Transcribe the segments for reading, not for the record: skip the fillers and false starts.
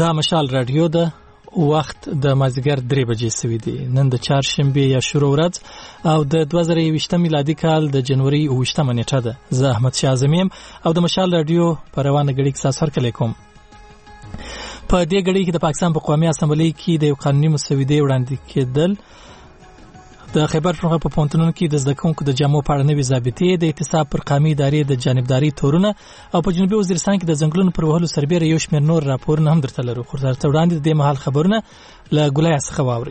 دا مشال رادیو ده. وخت د مازیګر 3 بجې سوي دي. نن د چهارشنبه یا شروع ورځ او د 2020 میلادي کال د جنوري 28 نیټه ده. زه احمد شاه اعظمیم او د مشال رادیو په روانه غړي کې تاسو هرکلی کوم. په دې غړي کې د پاکستان په قومي اسمبلی کې د یو قانوني مسودې وړاندې کېدل. د خیبر پښتونخوا په پوهنتونونو کې د زده کوونکو د جامو په اړه نوې ضابطې، د احتساب پر قومي ادارې د جانبداري تورونه او په جنوبي وزیرستان کې د ځنګلونو پر وهلو سربېره یو شمېر نور راپورونه هم درته لرو. خو تر وړاندې د دې مهال خبرونه له ګولای څخه واورئ.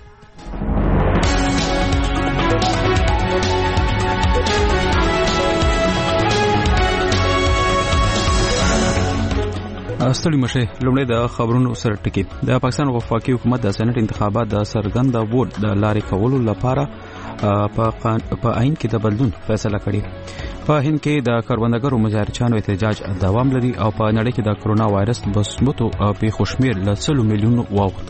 ستړي مشه لومړی د خبرونو سره ټکی. د پاکستان وفاقي حکومت د سېنات انتخابات د سرګند ووټ د لارې کولو لپاره په عین کې د بدلون فیصله کړې. په هند کې د کروندګرو مظاهرچیانو احتجاج دوام لري او په نړۍ کې د کرونا وایرس مثبتو پیښو شمېر له 100 میلیونو واوښت.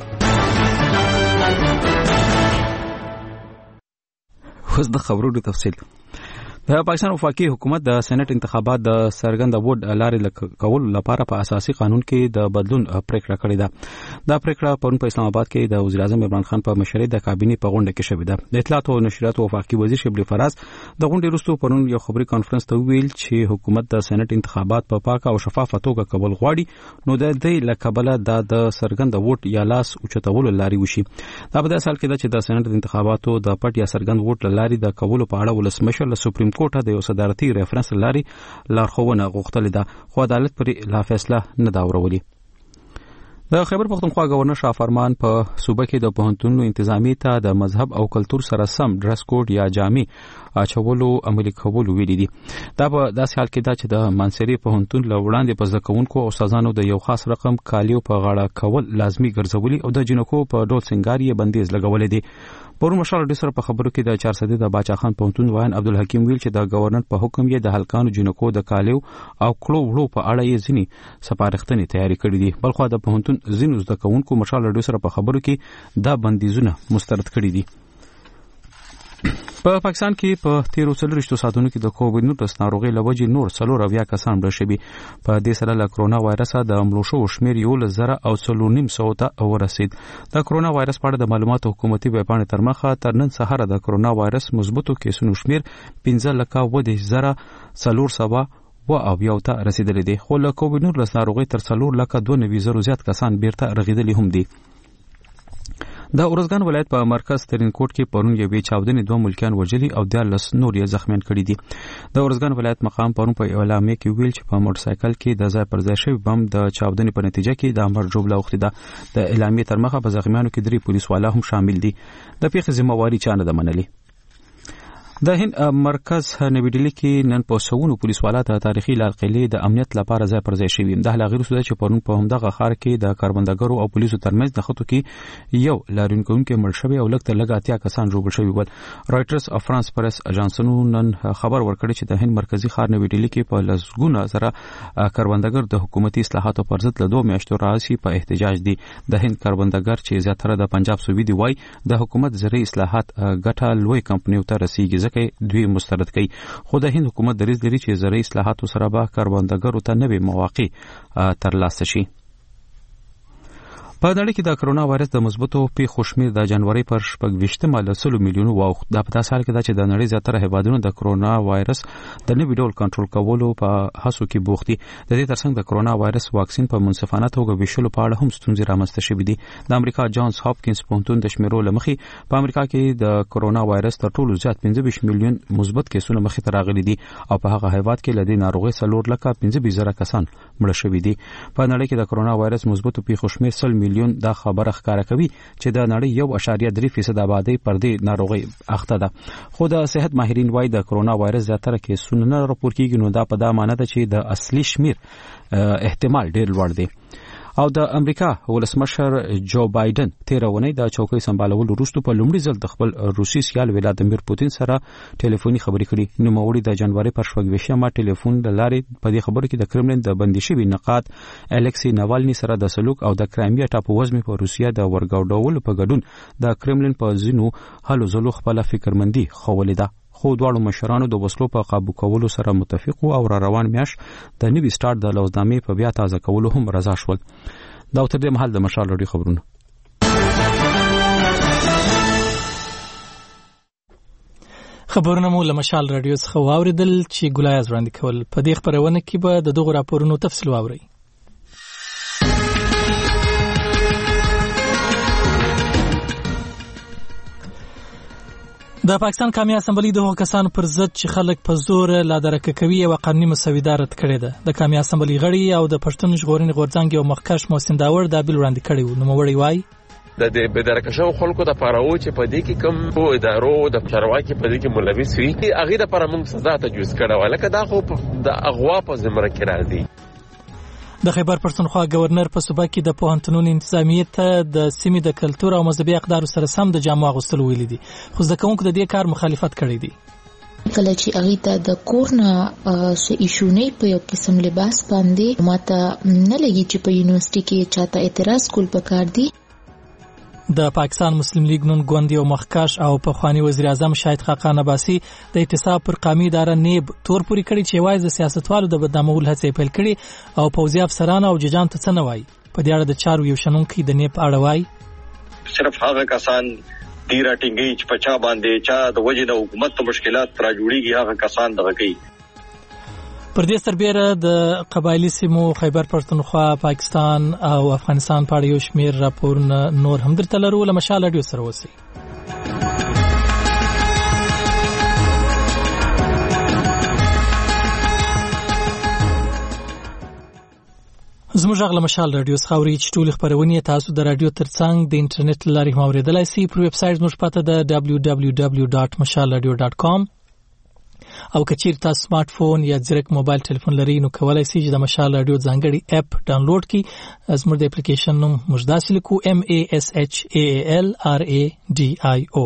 اوس د خبرونو تفصیل. د پاکستان وفاقي حکومت د سېنات انتخابات د سرګند ووټ لارې کولو لپاره په اساسي قانون کې د بدلون پریکړه کړې ده. دا پریکړه پرون په اسلام آباد کې د وزیر اعظم عمران خان په مشرۍ د کابینې په غونډه کې شوې ده. د اطلاعات او نشریات وفاقي وزیر شبلی فراز د غونډې وروسته پرون یو خبري کانفرنس ته ویل چې حکومت د سېنات انتخابات په پاکه او شفافه توګه کول غواړي، نو د دې لکبله د سرګند ووټ یا لاس اوچتولو لارې وشي. دا په داسې حال کې ده چې د سېنات انتخاباتو د پټ یا سرګند ووټ لارې د کولو په اړه ولسمشر له سپریم کوټه د یو صدارتي ریفرنس لارې لارښوونه غوښتلې ده، خو عدالت پر لا فیصله نه دا اورولې. د خیبر پښتونخوا گورنر شاه فرمان په صوبه کې د پوهنتونونو انتظامی ته د مذهب او کلتور سره سم ډریس کوډ یا جامې اچولو عملي کولو ویلي دي. دا په داسې حال کې ده چې د منصري پوهنتون له وړاندې په زده کوونکو او استادانو د یو خاص رقم کالیو په غاړه کول لازمي ګرځولي او د جنکو په ډول سنگار یې بندیز لګولې دي. پرون مشال ډیر سره په خبرو کې د 400 د باچا خان پوهنتون وایي عبدالحکیم ویل چې د گورنر په حکم یې د هلکانو جنکو د کالیو او کړو وړو په اړه یې ځینی سپارښتنې تیاری کړې دي. بلخو د پوهنتون ځینو زده کوونکو مشال ډیر سره په خبرو کې دا بندیزونه مسترد کړي دي. په پاکستان کې په 13 ساعتونو کې د کووډ-19 ناروغي لوجې نور 4 کسان مړه شوي. په دې سره له کرونا وایرس د مړو شو شمېر 11,900 ته ورسید. د کرونا وایرس په اړه د معلوماتو حکومتي ویبپاڼې تر مخه تر نن سهار د کرونا وایرس مثبتو کیسونو شمېر 15,400 او یو ته رسیدلی دی. خو له کووډ-19 ناروغي تر 4,92,000 زیات کسان بیرته رغیدلی هم دي. د اورزګان ولایت په مرکز ترینکوټ کې پرون یوې چاودنې 2 ملکیان وژلي او 14 نور یې زخمیان کړي دي. د اورزګان ولایت مقام پرون په اعلامیه کې ویل چې په موټر سایکل کې د ځای پر ځای شوی بم د چاودنې په نتیجه کې د امر جوړه اوختي ده. د اعلامیه تر مخه په زخمیانو کې 3 پولیس والا هم شامل دي. د پیښې ذمہواری چا نه ده منلې. د هند مرکز نوی ډیلی کې نن په سونو پولیس والا د تاریخي لال قلعه د امنیت لپاره ځای پر ځای شوی. د هغې وروسته چې پرون په همدغه ښار کې د کاربندګرو او پولیسو ترمنځ د خطو کې یو لارونکوونکی مړ شوی او لږ تر لږه 80 کسان ژوبل شوي ول. رایټرز اف فرانس پریس اژانسونو نن خبر ورکړی چې د هند مرکزی ښار نوی ډیلی کې په لسګونه سره کاربندګر د حکومتي اصلاحاتو پر ضد له 2 میاشتو راځي په احتجاج دي. د هند کاربندګر چې زیاتره د پنجاب صوبې دی وای د حکومت زرعي اصلاحات ګټه لوی کمپنیو ته رسیږي ځکه دوی مسترد کوي. خو د هند حکومت دریځ لري چې زرعي اصلاحاتو سره به کاربندګرو ته نوې مواقع ترلاسه شي. په نړۍ کې د کرونا وایرس د مثبتو پیښو شمېر د جنوري پر 28 له 100 میلیونو واوښت. دا په داسې حال کې ده چې د نړۍ زیاتره هیوادونو د کرونا وایرس د نوي ډول کنټرول کولو په هڅو کې بوخت دي. د دې ترڅنګ د کرونا وایرس واکسین په منصفانه توګه ویشلو په اړه هم ستونزې رامنځته شوې دي. د امریکا جانز هاپکینز پوهنتون د شمیرو لمخې په امریکا کې د کرونا وایرس تر ټولو زیات 25 میلیون مثبت کیسونه مخې ته راغلي دي او په هغه هیواد کې لدې ناروغي 4,25,000 کسان مړه شوي دي. په نړۍ کې د کرونا وایرس مثبتو پیښو شمېر 100 میلیون دا خبره ښکاره کوي چې د نړۍ 1.3% آبادی پر دې ناروغي اخته ده. خو د صحت ماهرین وایي د کرونا وایرس زیاتره کیسونه نه راپور کیږي، نو دا په دا معنی ده چې د اصلي شمیر احتمال ډیر لوړ دی. او د امریکا ولسمشر جو بایدن 13 ونې د چوکۍ سمبالولو وروسته په لومړي ځل د خپل روسي سیال ولادیمیر پوتین سره ټلیفوني خبرې کړې. نو موري د جنوري پر 28 ټلیفون د لارې په دې خبرو کې د کرملین د بندي شوی نقاد الکسی ناوالني سره د سلوک او د کرایمیا ټاپو وزمې په روسیا د ورګاوډولو په ګډون د کرملین په ځینو هلو ځلو خپل فکرمندي خولې ده. خو دواړو مشرانو د وسلو په قابو کولو سره متفق او را روان میاش د نوي سٹارټ د لوزنامې په بیا تازه کولو هم رضا شول. دا تر دې مهال د مشال رادیو خبرونه. خبرونه مو له مشال رادیو څخه واوریدل چې ګولایز وړاندې کول. په دې خبرونه کې به د دغو راپورونو تفصیل واورئ. د پاکستان قومي اسمبلی د هغو کسانو پر ضد چې خلک په زور لادرکه کوي او قانوني مسوده رد کړې ده. د قومي اسمبلی غړي او د پښتون ژغورنې غورځنګ یو مخکښ محسن داور دا بیل وړاندې کړی و. نوموړی وایي د بدرکه شو خلکو د پاره و چې په دې کې کوم ادارو د چارواکي په دې کې ملوث وي هغه د لپاره موږ سزا تجویز کړه ولکه دا خو د اغوا په زمره کې راځي. د خیبر پښتونخوا گورنر په صوبه کې د پوهنتونونو انتظامیه ته د سیمې د کلتور او مذهبي اقدارو سره سم د جامو اغوستلو ویلي دي، خو زده کوونکو د دې کار مخالفت کړی دی. کله چې هغه ته د کورنا څه ایشو نه په یو قسم لباس باندې ماته نه لګي چې په یونیورسيټي کې چاته اعتراض کول پکار دی. د پاکستان مسلم لیگ نون ګوند یو مخکښ او پخوانی وزیر اعظم شاهد خاقان عباسي د احتساب پر قومي اداره نیب تور پوری کړی چې وایي د سیاستوالو د بدنامولو هڅې پیل کړي او پوځي افسرانو او ججانو ته څه نه وایي. په دې اړه د چارو یو شنونکی د نیب اړه وایي صرف هغه کسان ډیره ټینګي چې په چا باندې چا د وجه د حکومت ته مشکلات را جوړیږي هغه کسان دغه کوي. پر دې سربېره د قبایلی سیمو خیبر پښتونخوا پاکستان او افغانستان په اړه یو شمېر راپورونه نور هم درته لرو. له مشال رادیو سره اوسئ. زموږ غږ له مشال رادیو څخه اورئ چې ټولې خپرونې تاسو د رادیو ترڅنګ د انټرنیټ له لارې هم اورېدلی سئ. پر ویب سایټ زموږ پته ده www.mashalradio.com او که چیرې تاسو سمارټ فون یا ځیرک موبایل ټلیفون لرئ نو کولی شئ چې د مشال رادیو ځانګړي اپ ډاونلوډ کړئ. زموږ د اپلیکیشن نوم موږ داسې لیکو MASHAALRADIO.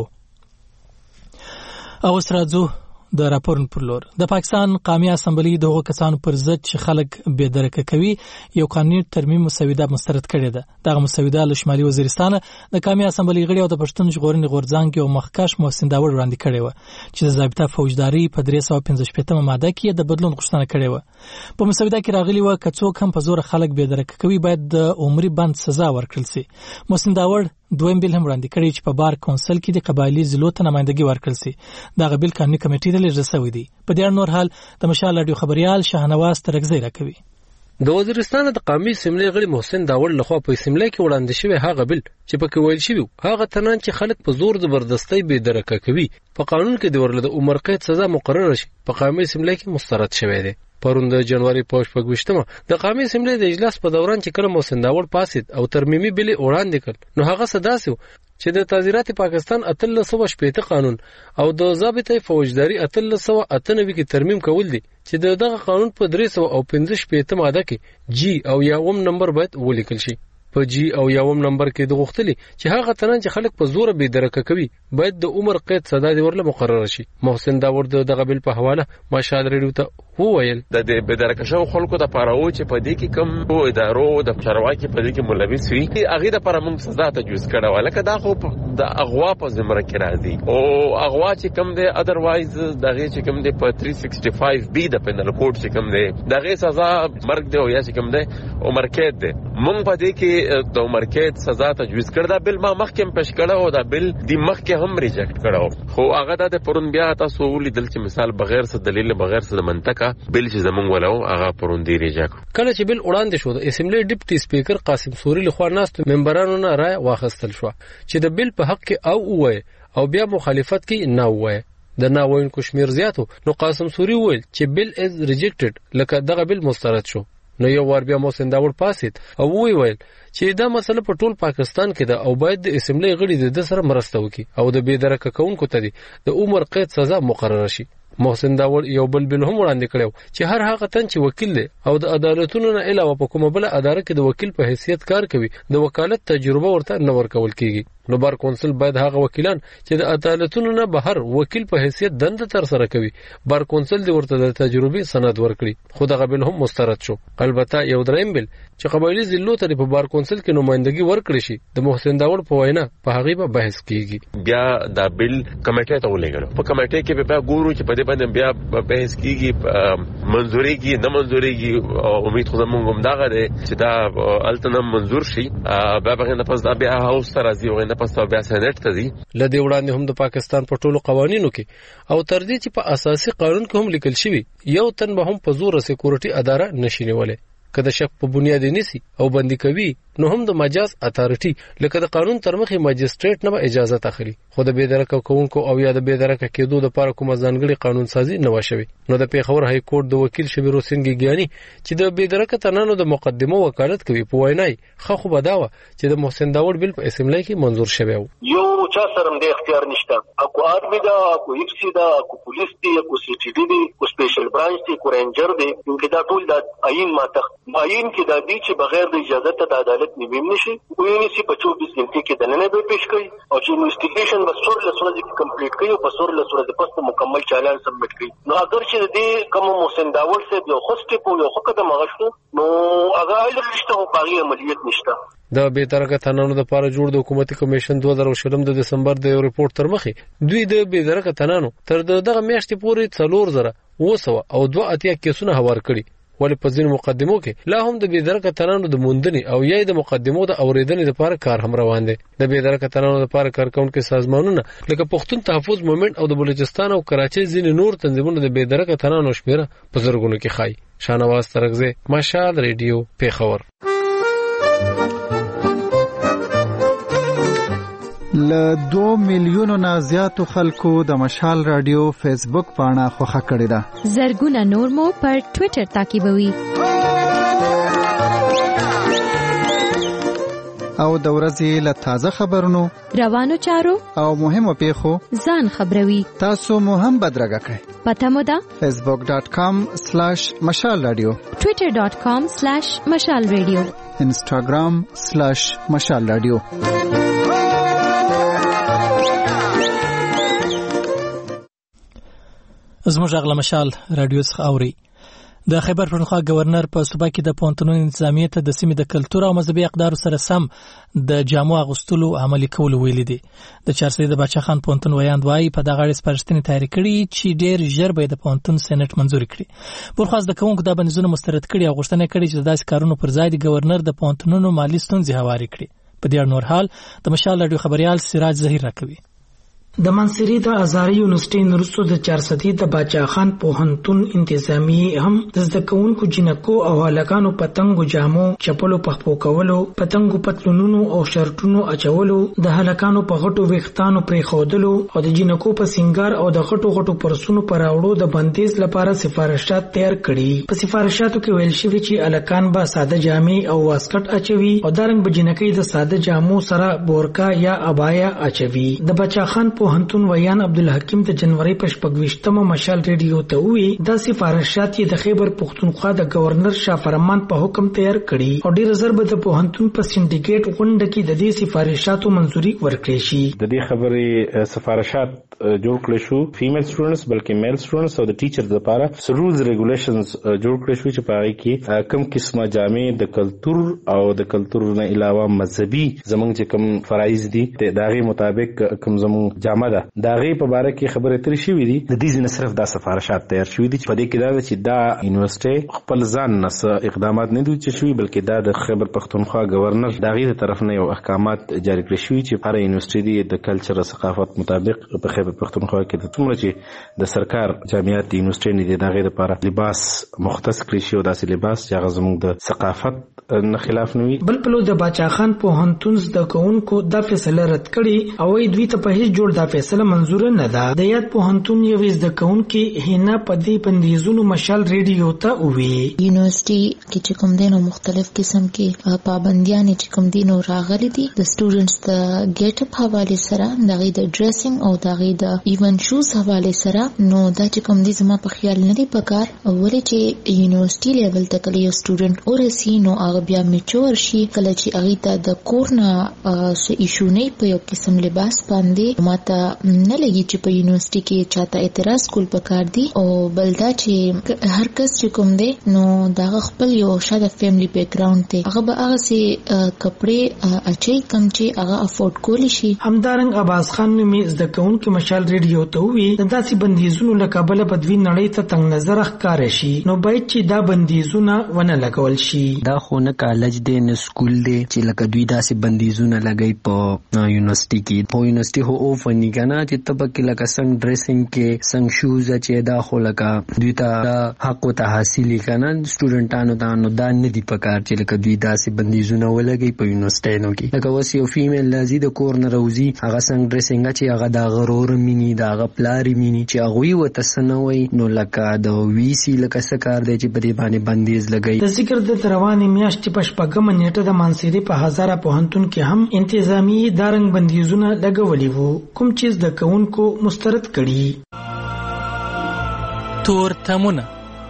او اوس راځو د راپورن پر لور. د پاکستان قومي اسمبلی د هغو کسانو پر ضد چې خلک بې درکه کوي یو قانوني ترمیم مسوده مسترد کړې ده. دغه مسوده له شمالي وزیرستان د قومي اسمبلی غړي او د پښتون ژغورنې غورځنګ یو مخکښ محسن داور وړاندې کړې و چې د ضابطه فوجداري په 315 ماده کې د بدلون غوښتنه کړې و. په مسوده کې راغلي و که څوک هم په زور خلک بې درکه کوي باید د عمري بند سزا ورکړل شي. محسن داور دویم بیل هم وړاندې کړی چې په بار کونسل کې د قبایلی ضلعو ته نمائندګي ورکړل شي. دغه بیل قانوني کمیټې ته لیږل شوی دی. په دې اړه نور حال د مشال رادیو خبريال شاهنواز ترګزی راکوي. د وزیرستان د قومي اسمبلی غړي محسن داور لخوا په اسمبلی کې وړاندې شوی هغه بیل چې پکې ویل شوی هغه تنان چې خلک په زور زبردستی بې درکه کوي په قانون کې د ورله د عمر قید سزا مقرره شي په قومي اسمبلی کې مسترد شوی دی. پرون د جنوري په 28مه د قومي اسمبلی د اجلاس په دوران چې کله محسن داور پاسید او ترمیمي بیل وړاندې کړ نو هغه صداسو چې د تعزیرات پاکستان 1380 قانون او د ضابطه فوجداري 1398 کې ترمیم کول دي چې دغه قانون په 315 ماده کې جی او یاوم نمبر باید ولیکل شي. په جی او یاوم نمبر کې د غوښتلې چې هغه تنان چې خلک په زور بې درکه کوي باید د عمر قید سزا دی ورله مقرره شي. محسن داور دغه بیل په حواله مشال رادیو ته وویل د بدرکه شو خلکو د پاره و چې په دې کې کوم ادارو د چارواکي په دې کې ملوث وي هغه د لپاره موږ سزا تجویز کړه ولکه دا خو د اغوا په زمره کې راځي او اغوا چې کوم دی ادروایز دغه چې کوم دی په 365 بی د پنل کوډ چې کوم دی دغه سزا مرګ دی او یا چې کوم دی عمر قید دی. موږ په دې کې د عمر قید سزا تجویز کړه. دا بل ما مخکې پېښ کړه او دا بل د مخکې هم ریجکټ کړه خو هغه د پرون بیا تاسو ولیدل چې مثال بغیر څه دلیل بغیر څه منطق بل چې زمونږ ولو هغه پرون دی ریجکټ. کله چې بل وړاندې شو د اسمبلی ډیپټي سپیکر قاسم سوري لخوا ناست ممبرانو نه رائے واخیستل شو چې د بل په حق کې او وای او بیا مخالفت کې نه وای. د ناوین کشمیر زیاتو نو قاسم سوري ویل چې بل از ریجکټډ لکه دغه بل مسترد شو. نو یو ور بیا محسن داور پاسید او ویل چې دا مسله په ټول پاکستان کې ده او باید د اسمبلی غړي د سره مرسته وکړي او د بې درکه کوونکو ته د عمر قید سزا مقرره شي. محسن داور یو بل هم وړاندې کړو چې هر هغه تن چې وکیل دی او د عدالتونو نه علاوه په کومه بل اداره کې د وکیل په حیثیت کار کوي د وکالت تجربه ورته نه ورکول کیږي. نو بار کونسل باید هغه وکیلان چې د عدالتونو نه بهر وکیل په حیثیت دنده تر سره کوي بار کونسل د ورته د تجربې سند ورکړي خو دغه بل هم مسترد شو. البته یو دریم بل چې قبایلی ضلعو ته په بار کونسل کې نمائندګي ورکړي شي د محسن داوود په وینا په هغه به بحث کیږي. بیا دا بل کمیټه ته ولېږل په کمیټه کې به ګورو چې په دې باندې بیا بحث کیږي منځوري کی نه منځوري کی امید خو زموږ هم دا غره چې دا التنم منظور شي بیا به نه پس دا بیا هاوس ته راځي او نه پس بیا سېنات ته ځي. لدې وړاندې هم د پاکستان په ټولو قوانینو کې او تر دې چې په اساسي قانون کې هم لیکل شوی یو تن به هم په زور سکیورټي اداره نشي نیولای که د شک په بنیاد نسی او بندي کوي نو هم د مجاز اتارټي لکه د قانون تر مخې ماجستریټ نه اجازه اخلي خو د بېدرکه کوونکو او یا د بېدرکه کېدو لپاره کومه ځانګړي قانون سازي نه وشوي. نو د پیښور های کورټ د وکیل شبیر حسین ګیګیانی چې د بېدرکه تنانو د مقدمه وکالت کوي په وینای خو بداوه چې د محسن داوود بل په اسمبلی کې منظور شوی یو چا سره د اختیار نشته اكو آرمي دا اكو ایفسي دا اكو پولیس دی اكو سی ټي ډي دی اكو سپیشل برانچ دی اكو رینجر دی چې دا ټول د عین معین کې د دې چې بغیر د اجازه ته د عدالت نیمیم نشي ویني چې په 24 غنټې کې د نن به پیش کړي او چې انویسټیګیشن بسور له سورې کې کمپلیټ کړي او بسور له سورې پس مکمل چالان سبمټ کړي. نو اگر چې د کوم محسن داوود سے یو خوسته په یو قدم غشتو نو هغه لرشته او باغی عملیات نشته. د بېدرکه تنانو لپاره جوړ د حکومتي کمیشن 2020 د دسمبر د ریپورت تر مخې دوی د بېدرکه تنانو تر دغه میاشتې پورې 4,900 او 2 کیسونه هوار کړي ولې په ځینو مقدمو کې لا هم د بېدرکه تنانو د موندنې او یا د مقدمو د اوریدنې لپاره کار هم روان دی. د بېدرکه تنانو لپاره کارکونکو سازمانونه لکه پښتون تحفظ مومنټ او د بلوچستان او کراچۍ ځینې نور تنظیمونه د بېدرکه تنانو شمیره په زرګونو کې ښایي. شاهنواز ترغزی مشال ریډیو پیښور. ل 2 میلیونو نه زیاتو خلکو د مشال رادیو فیسبوک پاڼه خوښه کړې ده. زرګونه نور مو پر ټوئیټر تعقیبوي. او د ورځې له تازه خبرونو روانو چارو او مهمو پیښو ځان خبروي. تاسو مو هم بدرګه کړئ. پته مو ده facebook.com/مشال رادیو twitter.com/مشال رادیو instagram/مشال رادیو. زموږ اغله مشال رادیو څخه اوري. د خیبر پښتونخوا گورنر په صوبه کې د پونتونو نظامیه ته د سیمې د کلتور او مذهبي اقدارو سره سم د جامو اغوستلو عملي کول ویل دي. د چارسې د بچا خان پونتون ویاند وای په دغه اړه سپارښتنې تیار کړي چې ډېر ژر به د پونتون سېنات منزور کړي. برخواست د کوونکو د بنځونو مسترد کړي او غوښتنه کړي چې داسې کارونو پر ځای د گورنر د پونتونونو مالی ستونزې هواري کړي. په دې نور حال د مشال رادیو خبريال سراج زهیر راکوي. د منصری د ازاری یونیورسيټي نورستو د 400 د باچا خان پوهنتون انتظامی هم د زدکونکو جنکو او هلکانو پتنګو جامو چپلو پخپو کولو پتنګو پتلونونو او شرټونو اچولو د هلکانو په غټو وختانو پرې خودلو او د جنکو په سنگار او د غټو پرسونو پر اوړو د بندیز لپاره سفارشات تیار کړي. په سفارشاتو کې ویل شوی چې الکان به ساده جامې او واسکټ اچوي او دارنګ به جنکې د ساده جامو سره بورکا یا ابایا اچوي. د باچا خان پوهنتون ویان عبدالحکیم د جنوري په 28مه مشال ریډیو ته وی د سفارشات د خیبر پښتونخوا د گورنر شاه فرمان په حکم تیار کړي او ډیر زر به د پوهنتون په سندیکیټ غونډه کې د دې سفارشاتو منځوري ورکړي شي. د دې خبرې سفارشات جوړ کړل شو فیمیل سټوډنټس بلکې میل سټوډنټس او د ټیچر لپاره رولز ریګولیشنز جوړ کړل شو چې په هغه کې کوم قسمه جامې د کلچر او د کلچر نه علاوه مذهبي زمونږ چې کوم فرایض دي د دغه مطابق کوم زمونږ جامه ده د هغه په اړه کې خبرې ترې شوې دي. د دې نه صرف د سفارشات تیار شوې دي په دې کې دا چې دا یونیورسيټي خپل ځان نه اقدامات نه دي چې شوې بلکې دا د خیبر پښتونخوا گورنر دغه طرف نه یو احکامات جاری کړی شوی چې هر یونیورسيټي د کلچر او ثقافت مطابق په خیبر پښتونخوا کې د څومره چې د سرکار جامعات یونیورسيټي نه دي دغه لپاره لباس مختص کړی شو داسې لباس چې هغه زموږ د ثقافت نه خلاف نه وي. بل پلو د باچا خان پوهنتون د کوونکو د فیصله رد کړي او دوی ته په هیڅ جوړ دا فیصله منزور نه ده. د یاد پوهنتون یو زده کوونکي هینا پدې بندیزونو مشال ریډیو ته وی یونیورسيټي کې چې کوم دینو مختلف قسم کې پابندیاں چې کوم دینو راغلي دي د سټوډنټس د ګیټ اپ حواله سره دغه د ډریسینګ او دغه د ایون شوز حواله سره نو دا چې کوم دي زما په خیال نه دی پکار ولې چې یونیورسيټي لیول ته کله یو سټوډنټ ورسي نو هغه بیا میچور شي کله چې هغه ته د کورنا څه ایشو نه په یو قسم لباس باندې ماته نه لګي چې په یونیورسيټي کې چاته اعتراض کول پکار دي او بلدا چې هر کس چې کوم دی نو دا خپل یو شاده فیملی بیک گراوند ته هغه به هغه سي کپڑے اچي کم چې هغه افورد کولی شي. همدارنګ عباس خان نومي زده کوونکي مشال ریډیو ته وی داسې بندیزونو لکه بل بدوی نړۍ ته تنگ نظر ښکار شي نو باید چې دا بندیزونه ونه لګول شي. دا خو نه کالج دی نه سکول دی چې لکه دوی داسې بندیزونه لګي په یونیورسيټي کې. په یونیورسيټي هو او فني کنه چې تبکه لکه څنګه ډریسینګ کې څنګه شوز چې دا خو لکه دوی ته حق او تحصیل کنه سټوډنټانو ته نو دا نه دی پکار چې لکه دوی داسې بندیزونه ولګي په یونیورسيټي کې. لکه وس یو فیمیل لازم د کور نه روزي هغه څنګه ډریسینګ چې هغه دا غرور مینی دا هغه پلاری مینی چې هغه وته سنوي نو لکه د وی سی لکه سکار دی چې په دې باندې بندیز لګي. د ذکر د رواني میاشتې په شپږم نیټه د مانسيري په هزاره پوهنتون کې هم انتظامی دارنګ بندیزونه لګولي وو کوم چیز د کوونکو مسترد کړي. تور تمونه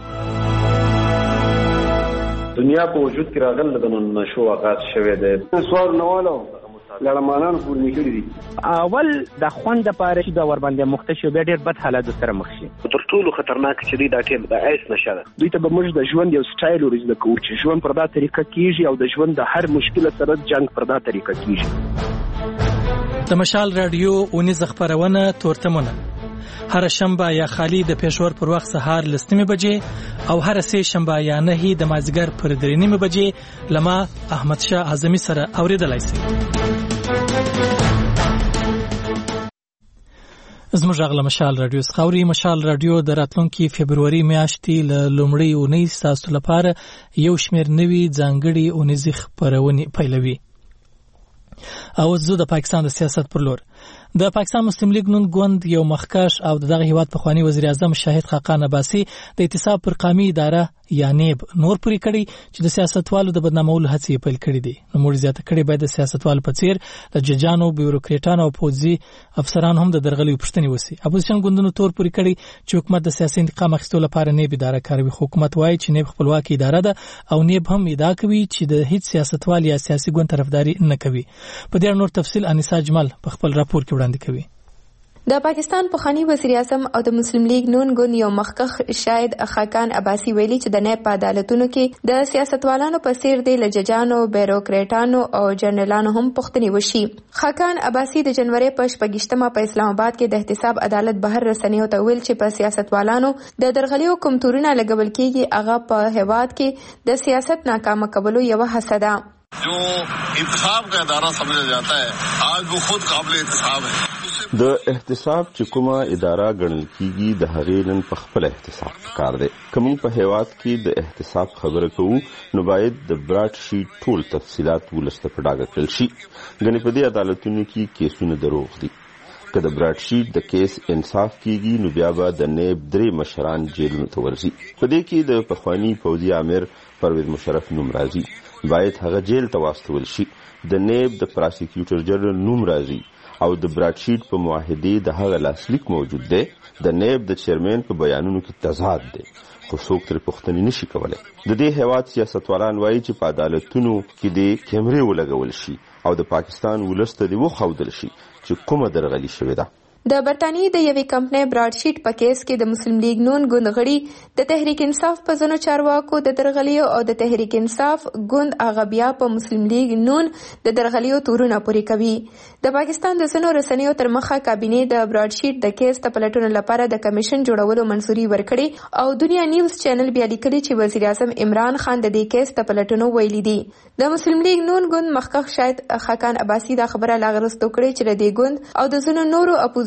دنیا په وجود کې راغله د نشو آغاز شوه دی. سوال نوالو لړمانان پور نکړي دي. اول د خوند لپاره چې دا ور باندې مختشو به ډېر بد حالات سره مخ شي. تر ټولو خطرناک چې دی دا ټیم د ایس نشه ده. دوی ته به موږ د ژوند یو سټایل ورزده کوو چې ژوند پر دا طریقه کیږي او د ژوند د هر مشکل سره جنگ پر دا طریقه کیږي. د مشال رادیو اونیز خبرونه تورتمونه هر شنبه یا خالی د پېښور پر وخت سهار لسنیمه بجې او هر سه شنبه یا نه د مازیګر پر درېنیمه بجې لما احمد شاه اعظمي سره اوریدلای شئ. زموږ غلا مشال رادیو سخاوري مشال رادیو د راتلونکي فبرवरी میاشتې له لومړۍ اونۍ ساسو لپاره یو شمېر نوي ځانګړي اونیزي خبرونه پیلوي. او زه د پاکستان د سیاست پر لور د پاکستان مسلم لیگ نون ګوند یو مخکښ او دغه هیواد پخوانی وزیر اعظم شاهد خاقان عباسی د احتساب پر قومي اداره یا نیب نور پوری کړي چې د سیاستوالو د بدنامولو هڅې پیل کړي دي. نو موږ زیاته کړي باید د سیاستوالو په څیر د ججانو بیوروکریټانو او پوځي افسران هم د درغلي پښتني وسی. اپوزیشن ګوندونو تور پوری کړي چې حکومت د سیاسي انتقام اخیستلو لپاره نیب اداره کوي. حکومت وایي چې نیب خپلواکي اداره ده او نیب هم ادعا کوي چې د هیڅ سیاستوال یا سیاسي ګوند طرفداري نه کوي. په دې نور تفصیل انیسا جمال په خپل راپور کې وړاندې کوي. د پاکستان پخوانی وزیر اعظم او د مسلم لیگ نون ګوند یو مخکښ شاهد خاقان عباسی ویلي چې د نیب په عدالتونو کې د سیاستوالانو په څیر د لججانو بیوروکریټانو او جنرالانو هم پښتني وشي. خاقان عباسی د جنوري په 28مه په اسلام آباد کې د احتساب عدالت بهر رسنیو ته ویل چې په سیاستوالانو د درغلیو کوم تورونه لګول کېږي هغه په هواد کې د سیاست ناکامه کولو یو هڅه ده. जो इंतखाब का अदारा समझा जाता है आज वो खुद काबिल इंतखाब है. د احتساب چې کومه اداره ګڼل کیږي د هغې نن په خپل احتساب کار دی. کوم په هیواد کې د احتساب خبره کوو نو باید د براډ شیټ ټول تفصيلات ولسته په ډاګه کړل شي. غني په دې عدالتونو کې کیسونه دروغ دي. که د براډ شیټ د کیس انصاف کیږي نو بیا به د نیب درې مشران جیلونو ته ورځي. په دې کې د پخوانی پوځي امیر پرویز مشرف نوم راځي. باید هغه جیل ته واستول شي. د نیب د پراسیکیوټر جنرال نوم راځي او د براډ شیټ په معاهده د هغه لاسلیک موجود دی. د نیب د چیرمن په بیانونو کې تضاد دی خو څوک تر پوښتنې نشي کولای. د دې هیواد سیاستوالان وایي چې په عدالتونو کې د کیمرې ولګول شي او د پاکستان ولسته دی وخودل شي چې کومه درغلي شوې ده. د برتانیې د یوې کمپنۍ براډ شیټ په کیس کې د مسلم لیگ نون ګوند غړي د تحریک انصاف په ځینو چارواکو د درغلیو او د تحریک انصاف ګوند هغه بیا په مسلم لیگ نون د درغلیو تورونه پوري کوي. د پاکستان د ځینو رسنیو تر مخه کابینې د براډ شیټ د کیس ته پلټونو لپاره د کمیشن جوړولو منظوري ورکړي او دنیا نیوز چینل بیا لیکلي چې وزیر اعظم عمران خان د دې کیس ته پلټونو ویلي دي. د مسلم لیگ نون ګوند مخکښ شاهد خاقان عباسی دا خبره لاغرستو کړې چې د دې ګوند او د ځینو نورو اپوزیشن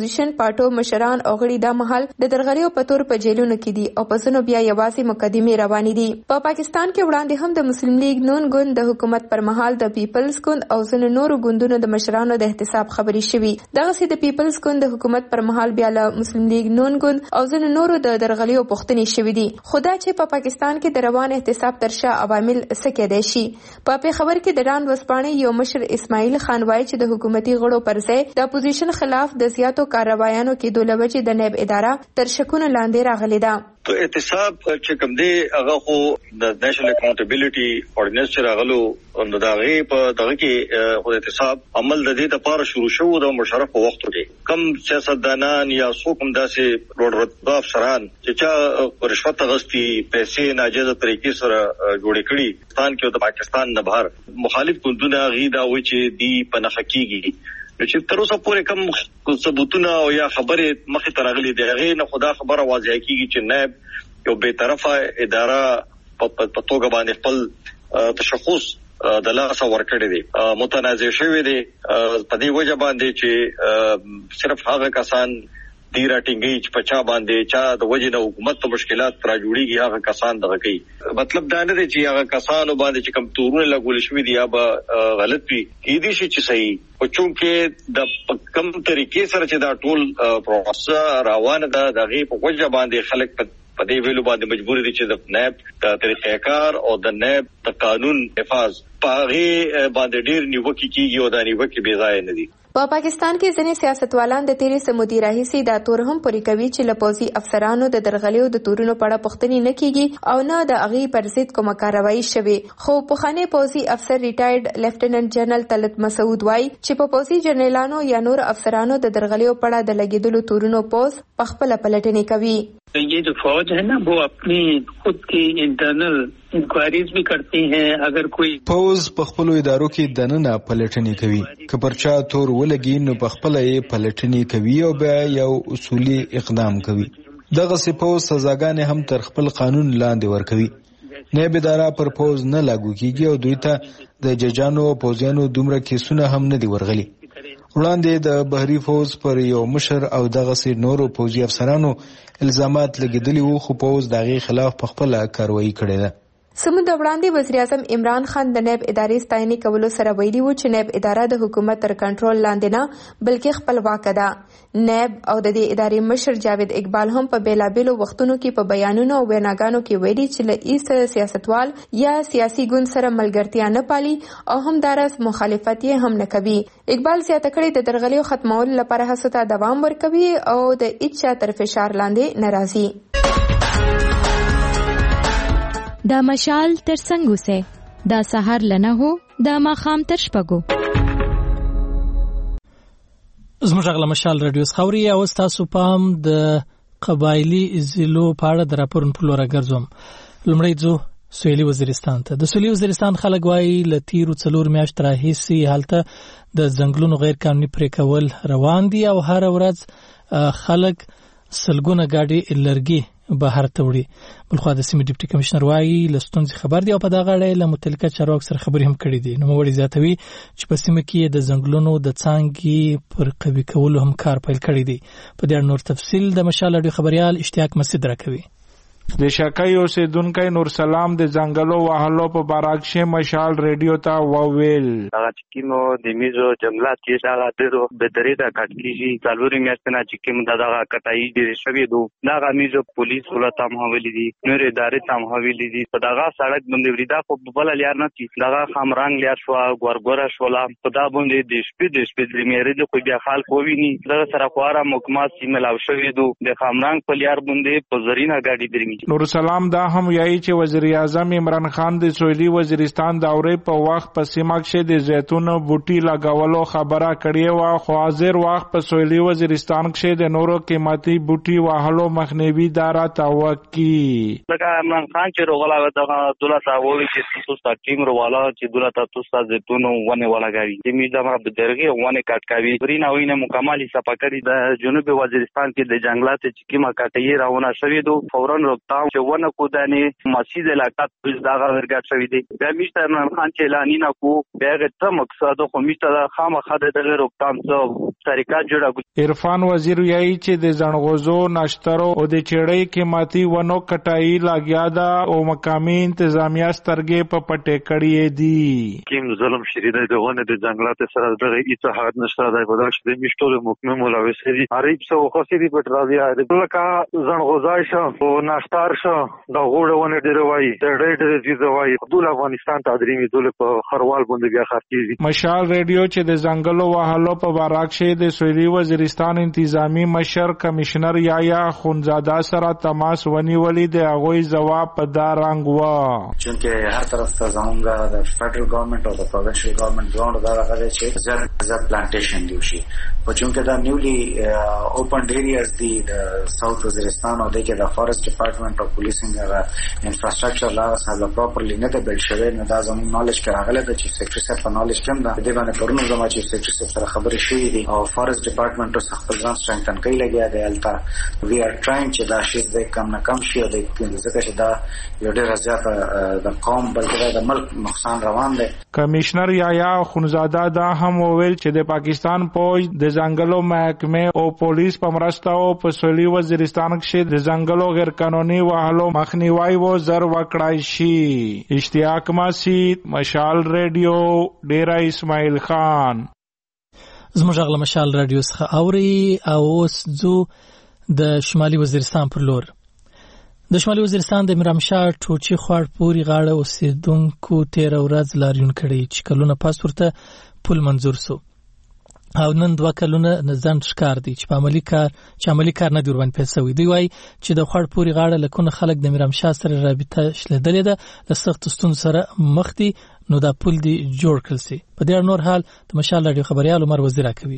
اپوزیشن پارټو مشران او غړي د محل د درغلیو په تور په جیلونو کې دي او پسونو بیا یوازې مقدمې روانې دي. په پاکستان کې وړاندې هم د مسلم لیگ نون ګوند د حکومت پر مهال د پیپلز ګوند او ځینو نورو ګوندونو د مشرانو د احتساب خبرې شوې. دغسې د پیپلز ګوند د حکومت پر مهال بیا له مسلم لیگ نون ګوند او ځینو نورو د درغلیو پوښتنې شوې دي. خو دا چې په پاکستان کې د روان احتساب تر شا عوامل څه کېدای شي. په پېښور کې د ډان ورځپاڼې یو مشر اسماعیل خان وایي چې د حکومتي غړو پر ځای د اپوزیشن خلاف د زیاتو کاروایانو کې د لوجې د نیب اداره تر شکونو لاندې راغلې ده. تو احتساب چې کوم دی هغه خو د نېشنل اکاونټیبিলিټي اورډیننس چې راغلو نو دا غي په دغه کې خو احتساب عمل د دې لپاره شروع شو د مشرف په وخت کې کم سیاستدانان یا څوک هم داسې روډ رتبه افسران چې چا رشوت غستی پیسې ناجیزه طریقې سره جوړې کړي پاکستان کې او د پاکستان نه بهر مخالف ګوندونه غي دا و چې دی په نخ کېږي چې تر اوسه پورې کوم ثبوتونه او یا خبره مخې ته راغلي دي هغه نه خدا خبره واضح کیږي چې نائب یو به طرفه اداره په توګه باندې خپل تشخص د لاسه ورکړي دي متنازع شوی دي په دې وجه باندې چې صرف هغه کسان دی راټینګي چې په چا باندې چا د وجه نه حکومت ته مشکلات را جوړيږي هغه کسان دغه کوي. مطلب دا نه دی چې هغه کسانو باندې چې کوم تورونه لګول شوی دي یا به غلط وي کې دي چې صحیح او چونکه د کم طریقې سره چې دا ټول پروسه روانه ده دغه په وجه باندې خلک په دې ویلو باندې مجبور دي چې د نائب د طریقېکار او د نائب د قانون حفاظ پاغه باندې ډیر نیوکه کیږي او دا نیوکه بې ځای نه دي. په پاکستان کې ځینې سیاستوالان د تیرې سمودي راهیسې دا تور هم پوری کوي چې له پوځي افسرانو د درغلیو د تورونو په اړه پوښتنې نه کیږي او نه د هغې پر ضد کومه کاروایي شوې. خو پخوانی پوځي افسر ریټایرډ لیفټیننټ جنرال طلعت مسعود وایي چې په پوځي جنرالانو یا نور افسرانو د درغلیو په اړه د لګېدلو تورونو پوز په خپله پلټنې کوي. ये जो फौज है ना वो अपनी खुद की इंटरनल इंक्वायरीज भी करती हैं. अगर कोई فوز په خپل ادارو کې دننه پلټنې کوي که پرچا تور ولګي نو په خپل یې پلټنې کوي او بیا یو اصولي اقدام کوي. دغه سپوز سزاګانې هم تر خپل قانون لاندې ورکوي. نیب اداره پر فوز نه لاګو کیږي او دوی ته د ججانو او پوځیانو دومره کیسونه هم نه دي ورغلي. وړاندې د بحري فوز پر یو مشر او دغه نورو پوځي افسرانو الزامات لګیدلي وو خو پوز دغه خلاف په خپل کاروایی کړې ده. سمون د وړاندې وزیر اعظم عمران خان د نیب ادارې ستاینې کولو سره ویلي وو چې نیب اداره د حکومت تر کنټرول لاندې نه بلکې خپلواکه ده. نیب او د دې ادارې مشر جاوید اقبال هم په بیلابیلو وختونو کې په بیانونو او ویناګانو کې ویلي چې له هیڅ سیاستوال یا سیاسي ګوند سره ملګرتیا نه پالي او همدارس مخالفت یې هم نه کوي. اقبال زیاته کړې د درغلیو ختمولو لپاره هڅو ته دوام ورکوي او د هیڅ چا تر فشار لاندې نه راځي. دا مشال تر څنګه سه دا سحر لنه هو دا ماخام تر شپګو زموږ غلا مشال رادیو خوري او تاسو پام د قبایلی ضلعو په اړه د راپورن په لور ګرځوم. لومړی ځو سویلي وزیرستان ته. د سویلي وزیرستان خلک وایي له تیرو 4 میاشتو راهیسې هلته د ځنګلونو غیر قانوني پرې کول روان دي او هر ورځ خلک سلګونه گاډي لرګي بهر ته وړي. بلخو د سیمې ډیپټي کمشنر وایي له ستونزې خبر دی او په دغه اړه له متعلقه چارواکو سره خبرې هم کړې دي. نو موږ زیاتوي چې په سیمه کې د ځنګلونو د څانګې پر قوي کولو هم کار پیل کړی دی. په دې اړه نور تفصیل د مشال اډیو خبريال اشتیاق مسعود راکوي. د شکای اوسیدونکو نور سلام د ځنګلو وهلو په بارکشه مشال ریډیو ته وویل هغه چکیمو د میزو جملات چې هغه درو به درې دا کټکیږي څلوري میاشتنه چکیم دغه کټای دي شوی دو دغه میزو پولیس ولته مهولې دي نور ادارې ته مهولې دي په دغه سړک باندې وردا په بل لار نه چې دغه خمرنګ لار شو ګورګورا شولا په دا باندې د شپې د میرې د خو بیا خال کوویني دغه سره خواره مکمات سیملاو شوی دو د خمرنګ په لار باندې په زرینه گاډي درمي. نور سلام دا هم یایي چې وزیر اعظم عمران خان د سویلي وزیرستان دورې په وخت په سیمه کې د زیتون بوټي لګولو خبره کړې و خو حاضر وخت په سویلي وزیرستان کې د نورو قیمتي بوټي وهلو مخنیوي دارا توقی لکه عمران خان چې روغلا دغه دولت راوړي چې تاسو ټیم روغلا چې دولت تاسو زیتون ونه ولګوي چې میزه ما به درغه ونه کټکاوي برینه وینه مکمل صفه کړی د جنوبي وزیرستان کې د جنگلات چې کیما کټي راونه شوی دو فورن تام چې ونه کو دانه مسجد علاقات دغه ورګټ شوی دی د میشتر عمران خان چې اعلان نه کو دغه ته مقصد خو میشتر خامخا د روکتام څو طریقات جوړه. عرفان وزیر یایي چې د زنغوزو ناشترو او د چړې قیمتي ونو کټای لاګیا دا او مقامی انتظامیه سترګې په پټې کړې دي. کیم ظلم شدید د ونه د ځنګلات سره دغه اتحاد نشته د بدل د میشتور مکمل ملاوي عریب سو خاصی په راځي د لکه زنغوزای شو او ناشتار شو د غوړونه ډیروي د ډېر ډیزوي د افغانستان تدریمي دول په خروال باندې بیا خرڅيږي. مشال ریډیو چې د ځنګلو وهلو په بارک شه د سویلي وزیرستان انتظامی مشر کمشنر یایا خونزاده سره تماس ونیولې د هغوی جواب په دا رنګ و چې هر طرف ته زمونږ د فدرل ګورنمنت او د پروینشل ګورنمنت دوه دا راغلي چې زیات پلانټیشن دی شي په چون کې دا نیولی opened areas the South Waziristan or the Forest Department or policing infrastructure laws have properly not built شوی نو دا زموږ نالج کې راغلی د چیف سیکرټري صاحب په نالج کې دا د باندې پرونو زموږ چیف سیکرټري صاحب سره خبرې شوې دي او فارست ډپارټمنټ او خپل ځان سټرنګتن کوي لګیا دی البته وی ار ټراینګ چې دا شی د کم نه کم شي د ځکه چې دا یو ډېر زیات د قوم بلکې د ملک نقصان روان دی. کمشنر یایا خونزاده دا هم وویل چې د پاکستان پوج د ځنګلو محکمه او پولیس په مرسته او په سویلي وزیرستان کې د ځنګلو غیر قانوني وهلو مخنیوي و زر وکړای شي. اشتیاق مسید مشال ریډیو ډیرا اسماعیل خان. زموږ غل مشال رادیو څخه اوري او اوس ځو د شمالي وزیرستان پر لور. د شمالي وزیرستان د میرامشاه ټوچي خوړ پوري غاړه اوسیدونکو 13 ورځ لاریون کړي چې کلونه پاس ورته پول منظور سو او نن 2 کلونه نزان ښکار دي چې په عملی کار نه دی ورباندې پیسوي. دی وای چې د خوړ پوري غاړه لکونه خلک د میرامشاه سره رابطه شلدلې ده د سخت ستون سره مخ دي نو دا پول دی جوړ کړل سي. په دې نور حال د مشال رادیو خبريال عمر وزیر کوي.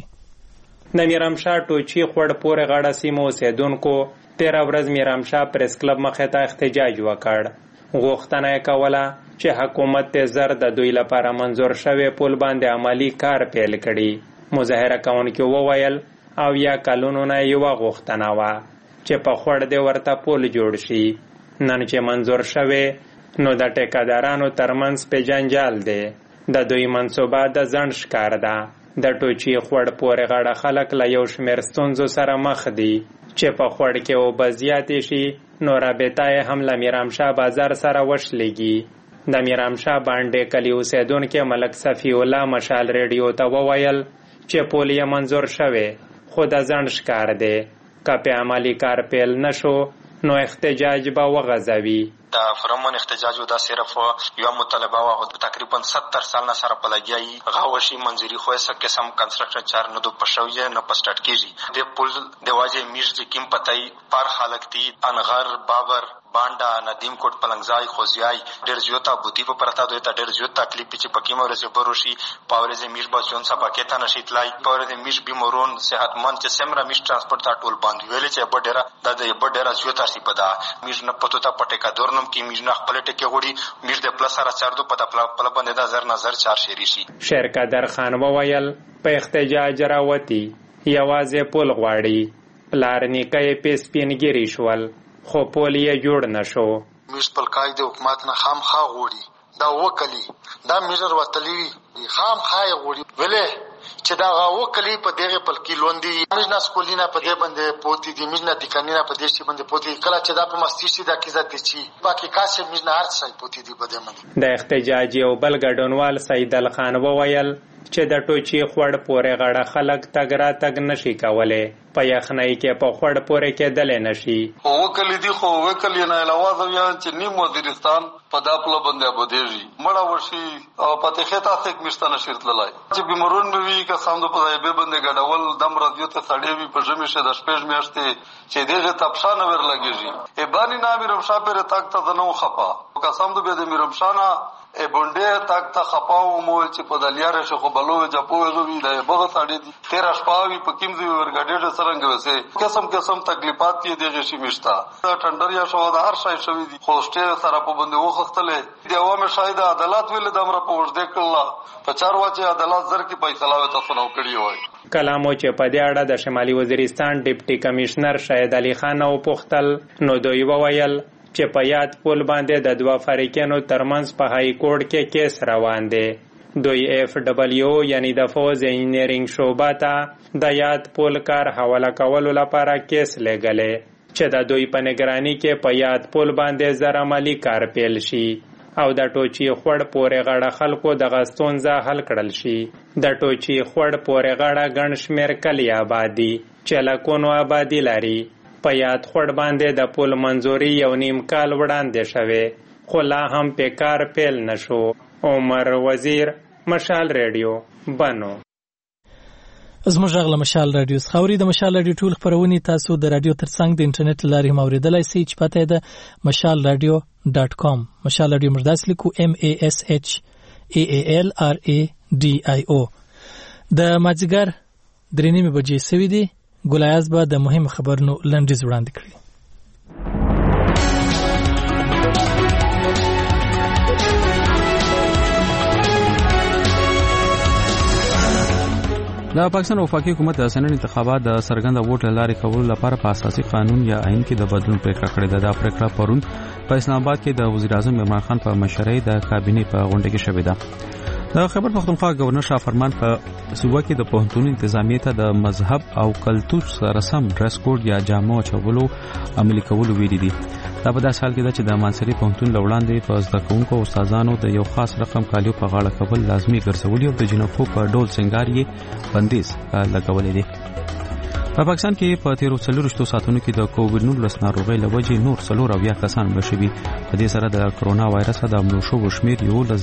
د میرامشاه ټوچي خوړ پوري غاړه سیمو اوسیدونکو 13 ورځ میرامشاه پریس کلب مخې ته احتجاج وکړ. غوښتنه یې کوله چې حکومت ته زر د دوی لپاره منظور شوی پول باندې عملی کار پیل کړي. مظاهره کوونکو وویل او یا کلونو نه یو غوښتنه و چې په خوړ دې ورته پول جوړ شي. نن چې منظور شوی نو د ټیکادارانو ترمنځ په جنجال دی. د دوی منصوبه د ځنډ ښکار ده. د ټوچي خوړ پورې غاړه خلک له یو شمېر ستونزو سره مخ دي چې په خوړ کې اوبه زیاتې شي نو رابطه یې هم له میرامشاه بازار سره وشلېږي. د میرامشاه باندې کلي اوسیدونکي ملک صفی الله مشال ریډیو ته وویل چې پول یې منظور شوی خو د ځنډ ښکار دی. که په عملي کار پیل نشو نو احتجاج به وغځوي. د فرمون احتجاج دا صرف یو مطالبه و تقریبا 70 سال نه سره پلګیای غاوشي منځري خو هیڅ قسم کنستراکشن چار نه دو پښوی نه پسټټ کیږي. د پول د واجه میږي کیم پتاي پر خلک تی انغر بابر بانډا ندیم کوټ پلنګزای خوځیای ډېر زیاته بوتي په پرتا دوی ته ډېر زیات تکلیف چې پکې مورزه بروشي پاورزه میش بچون سبا کې ته نشیتلای پاورزه میش بیمورون صحتمند چې سمرا میش ترانسپورت تا ټول باندې ویل چې بډېرا د بډېرا زیاته سی پدا میش نه پتو ته پټه کا دورنم کې میش نه خپل ټکه غوړي میش د پلس سره چار دو پتا پل باندې دا زر نظر چار شری شي. شرکدر خان وویل په احتجاج راوتی یوازې پول غواړي پلار نیکه پیس پینګری شول خو پول یې جوړ نشو. میشپل کای د حکومت نه خام خا غوړي دا وکلی دا میجر وتلی خام خای غوړي ولې چې دا وکلی په دغه پل کې لوندي میجنا سکولینا په دې باندې پوتی دي میجنا دکانینا په دې شي باندې پوتی کله چې دا په مستی شي دا کیزه دي چې باقي کاسه میجنا هر څه پوتی دي په دې باندې. د احتجاج یو بل ګډونوال سید الخان وویل چې د ټوچي خوړ پورې غاړه خلک تګ را تګ نشي کولای په یخنۍ کې په خوړ پورې کېدلی نشي. وکلی دي خو وکلی نه علاوه ځویان چې نیم وزیرستان په دا پله باندې ابودېږي مړه وشي او پاتې تاسو یک مشته نشي تللی چې بیمارون به وي که سم د په ځای باندې ګډول دم راځي ته سړی وي په ژمي شه د شپږ میاشتې چې دغه تپشا نه ور لګیږي ای باندې نه میرمشاه پر تاک ته نه خپا که سم د به میرمشاه ای بونډه تاک ته خپاو مول چې په دلیاره شو خو بلو جپو زوی د بغه ساړي 13 شپاوي په کیمزي ورګډېډ سرنګ وسه قسم تکلیفات کې دغه شي مشتا ټندر یا شو د هر شای شوی دي خو سټه سره په باندې وختلې د عوامه شاهد عدالت ویل د امر په ورځ کړل په چار واچې عدالت زر کې فیصله وته سنو کړی وای. کلامو چې په دې اړه د شمالي وزیرستان ډیپټي کمشنر شاهد علي خان او پختل نو دوی وویل چې په یاد پول باندې د دوه فریقینو ترمنځ په های کورټ کې کیس روان دی. دوی FW یعنی د فوز انجینرینګ شعبه ته د یاد پول کار حواله کولو لپاره کیس لګلې چې د دوی په نگرانی کې په یاد پول باندې زر عملی کار پیل شي او د ټوچی خوړ پورې غاړه خلکو د غستونزه حل کړل شي. د ټوچی خوړ پورې غاړه ګڼ شمیر کلی آبادی چې لکونو آبادی لري. په یاد خوړ باندې د پول منظوري یو نیم کال وړاندې شوه خو لا هم په کار پیل نشو. عمر وزیر، مشال رادیو، بنو. زموږ غږ له مشال رادیو څخه اوري. د مشال رادیو ټول خبرونه تاسو د رادیو ترڅنګ د انټرنیټ لارې هم اوریدلای شئ چې پته ده mashalradio.com. مشال رادیو مرداس لیکو MASHAALRADIO. د مازیګر 3:30 بجې سوي دي. ګلایاز به د مهم خبرونو لنډیز وړاندې کړي. د پاکستان وفاقي حکومت د سنن انتخابات د سرګند ووټ لارې کولو لپاره په اساسي قانون یا آئین کې د بدلون پریکړه کړې ده. دا پریکړه پرون په اسلام آباد کې د وزیر اعظم عمران خان په مشرۍ د کابینې په غونډه کې شوې ده. د خیبر پختونخوا گورنر شاه فرمان په صوبه کې د پوهنتون انتظامیه ته د مذهب او کلتور سره سم ډریس کوډ یا جامو چولو عملي کولو ویلي دي. دا په داسې حال کې ده چې د مانسری پوهنتون له وړاندې په زده کوونکو او استادانو د یو خاص رقم کالیو په غاړه کول لازمي ګرځولي او د جنکو په ډول سنگار یې بندیز لګولې دي. په پاکستان کې په 13 ساعتونو کې د کووډ-19 ناروغۍ له وجې نور 4 کسان مړه شوي. په دې سره د کرونا وایرس د مړو شوو شمېر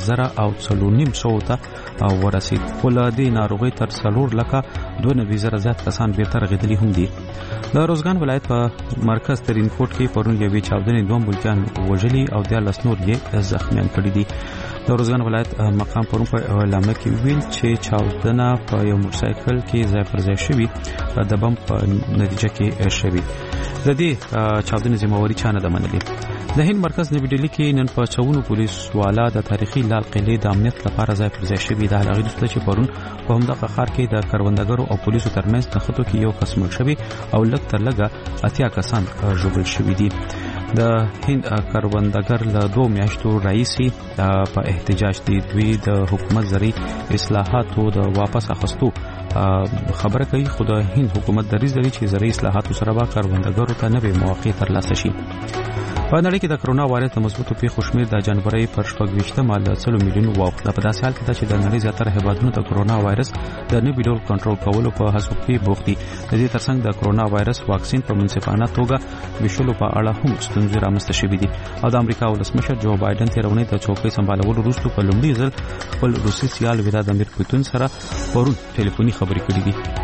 11,900 ته ورسید. خو له دې ناروغۍ تر 4,92,000 زیات کسان بیرته رغېدلي هم دي. د روزګان ولایت په مرکز ترین کوټ کې پرون یوې چاودنې 2 ملکیان وژلي او 13 نور یې زخمیان کړي دي. د روزګان ولایت مقام پرون په اعلامیه کې ویل چې چاودنه په یو موټرسایکل کې ځای پر ځای شوي د بم په نتیجه کې شوي. د دې چاودنې ذمہواري چا نه ده منلې. د هند مرکز نوی ډیلی کې نن په 54 پولیس والا د تاریخي لال قلعې د امنیت لپاره ځای پر ځای شوي. د هغې وروسته چې پرون په همدغه ښار کې د کروندګرو او پولیسو ترمنځ نښتو کې یو کس مړ شوی او لږ تر لږه 80 کسان ژوبل شوي دي. د هند کروندګر له 2 میاشتو راهیسې په احتجاج دي. دوی د حکومت زرعي اصلاحاتو د واپس اخیستو خبره کوي خو د هند حکومت دریځ لري چې زرعي اصلاحاتو سره به کروندګرو ته نوې مواقع ترلاسه شي. په نړۍ کې د کرونا وایرس د مثبتو پیښو شمېر د جنوري پر 26 له 3 میلیون واوښت. په داسې حال کې ده چې د نړۍ زیاتره هیوادونو د کرونا وایرس د نوي ډول کنټرول کولو په هڅو کې بوخت دي. د دې ترڅنګ د کرونا وایرس واکسین په منصفانه توګه ویشلو په اړه هم ستونزې رامنځته شوې دي او د امریکا ولسمشر جو بایدن تېر اونۍ د چوکۍ سمبالولو وروسته په لومړي ځل خپل روسي سیال ولادیمیر پوتین سره پرون ټلیفوني خبرې کړې دي.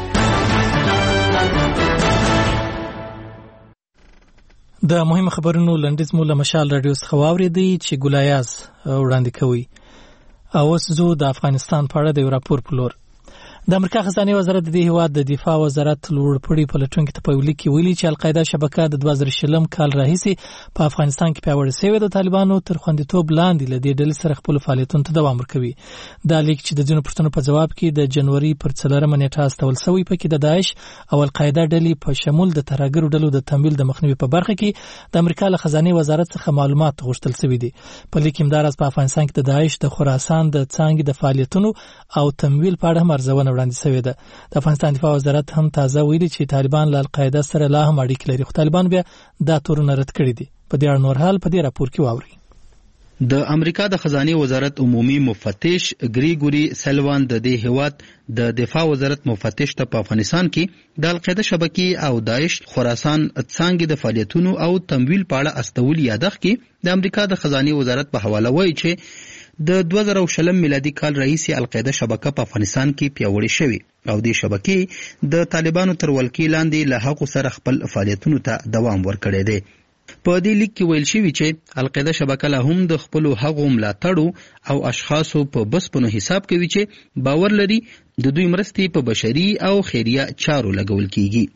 د مهم خبرونو لنډیز مو له مشال رادیو څخه واورېدی چې ګلایاز وړاندې کوي. او اوس زه د افغانستان په اړه د یو راپور په لور. د امریکا خزانه وزارت د هیواد د دفاع وزارت لوړپوړي پلټونکو ته په ویلي کې ویلي چې القاعده شبکه د 2020 کال راهیسې په افغانستان کې پیاوړې شوې ده. طالبانو تر خوندیتوب لاندې له دې ډلې سره خپل فعالیتونو ته دوام ورکوي. دا لیک چې د ځینو پوښتنو په جواب کې د جنوري پر 4 نیټه استول شوی پکې د داعش او القاعده ډلې په شمول د ترهګرو ډلو د تمویل د مخنیوي په برخه کې د امریکا له خزانه وزارت څخه معلومات غوښتل شوی دي. په لیک کې همداراز په افغانستان کې د داعش د خراسان د څانګې د فعالیتونو او تمویل په اړه هم ارزونه وړاندې شوې ده. د افغانستان دفاع وزارت هم تازه ویلي چې طالبان له القاعده سره لا هم اړیکې لري خو طالبان بیا دا تورونه رد کړي دي. په دې اړه نور حال په دې راپور کې واوري. د امریکا د خزانه وزارت عمومي مفتش ګریګوري سلوان د دې هیواد د دفاع وزارت مفتش ته په افغانستان کې د القاعده شبکې او داعش خراسان څانګې د فعالیتونو او تمویل په اړه استول یادښت کې د امریکا د خزانه وزارت په حواله وایي چې د 2020 میلادي کال راهیسې القاعده شبکه په افغانستان کې پیاوړې شوې او دې شبکې د طالبانو تر ولکې لاندې له هغو سره خپل فعالیتونو ته دوام ورکړی دی. په دې لیک کې ویل شوي چې القاعده شبکه له هم د خپلو هغو ملاتړو او اشخاصو په بسپنو حساب کوي چې باور لري د دوی مرستې په بشري او خیریه چارو لګول کیږي.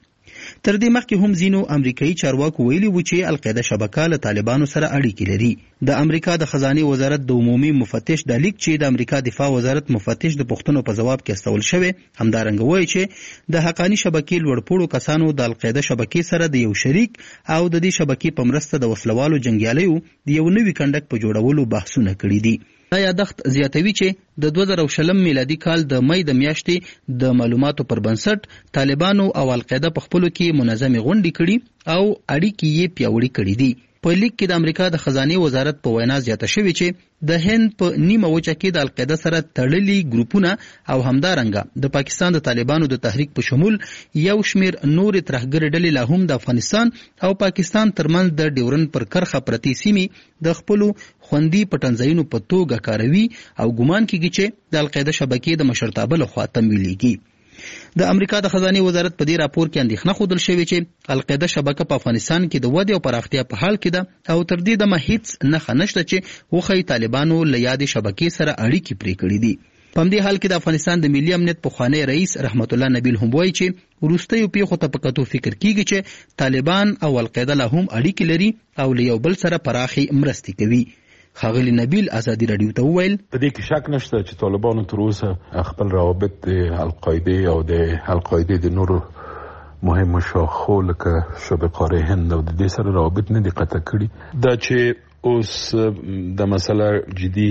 تر دې مخکې هم ځینو امریکایي چارواکو ویلي و چې القاعده شبکه له طالبانو سره اړیکې لري. د امریکا د خزانه وزارت د عمومي مفتش د لیک چې د امریکا دفاع وزارت مفتش د پوښتنو په جواب کې استول شوی همدارنګه وایي چې د حقانی شبکې لوړپوړو کسانو د القاعده شبکې سره د یو شریک او د دې شبکې په مرسته د وسلوالو جنگیالیو د یو نوي کنډک په جوړولو بحثونه کړي دي. دا یادښت زیاتوي چې د 2020 میلادي کال د مې د میاشتې د معلوماتو پر بنسټ طالبانو او القاعده په خپلو کې منظمې غونډې کړي او اړیکې یې پیاوړې کړي دي. په لیک کې د امریکا د خزانه وزارت په وینا زیاته شوې چې د هند په نیمه وچه کې د القاعده سره تړلي ګروپونه او همدارنګه د پاکستان د طالبانو د تحریک په شمول یو شمیر نور ترهګر ډلې لا هم د افغانستان او پاکستان ترمنځ د ډیورن پر کرخه پرتی سیمې د خپلو خوندي پټنځایونو په توګه کاروي او ګمان کیږي چې د القاعده شبکې د مشرتابه لخوا تمویلېږي. د امریکا د خزانه وزارت په دې راپور کې اندېښنه ښودل شوې چې القاعده شبکه په افغانستان کې د ودې او پراختیا په حال کې ده او تر دې دمه هیڅ نښه نشته چې وښیي طالبانو له یادې شبکې سره اړیکې پرې کړې دي. په همدې حال کې د افغانستان د ملي امنیت پخوانی رئیس رحمت الله نبیل هم وایي چې وروستیو پیښو ته په کتو فکر کیږي چې طالبان او القاعده له هم اړیکې لري او له یو بل سره پراخې مرستې کوي. ښاغلي نبیل ازادي راډیو ته وویل په دې کې شک نشته چې طالبانو تر اوسه خپل روابط د القاعده او د القاعده د نورو مهمو شاخو لکه شبه قاره هند او د دې سره روابط نه دي قطع کړي. دا چې اوس د مسله جدي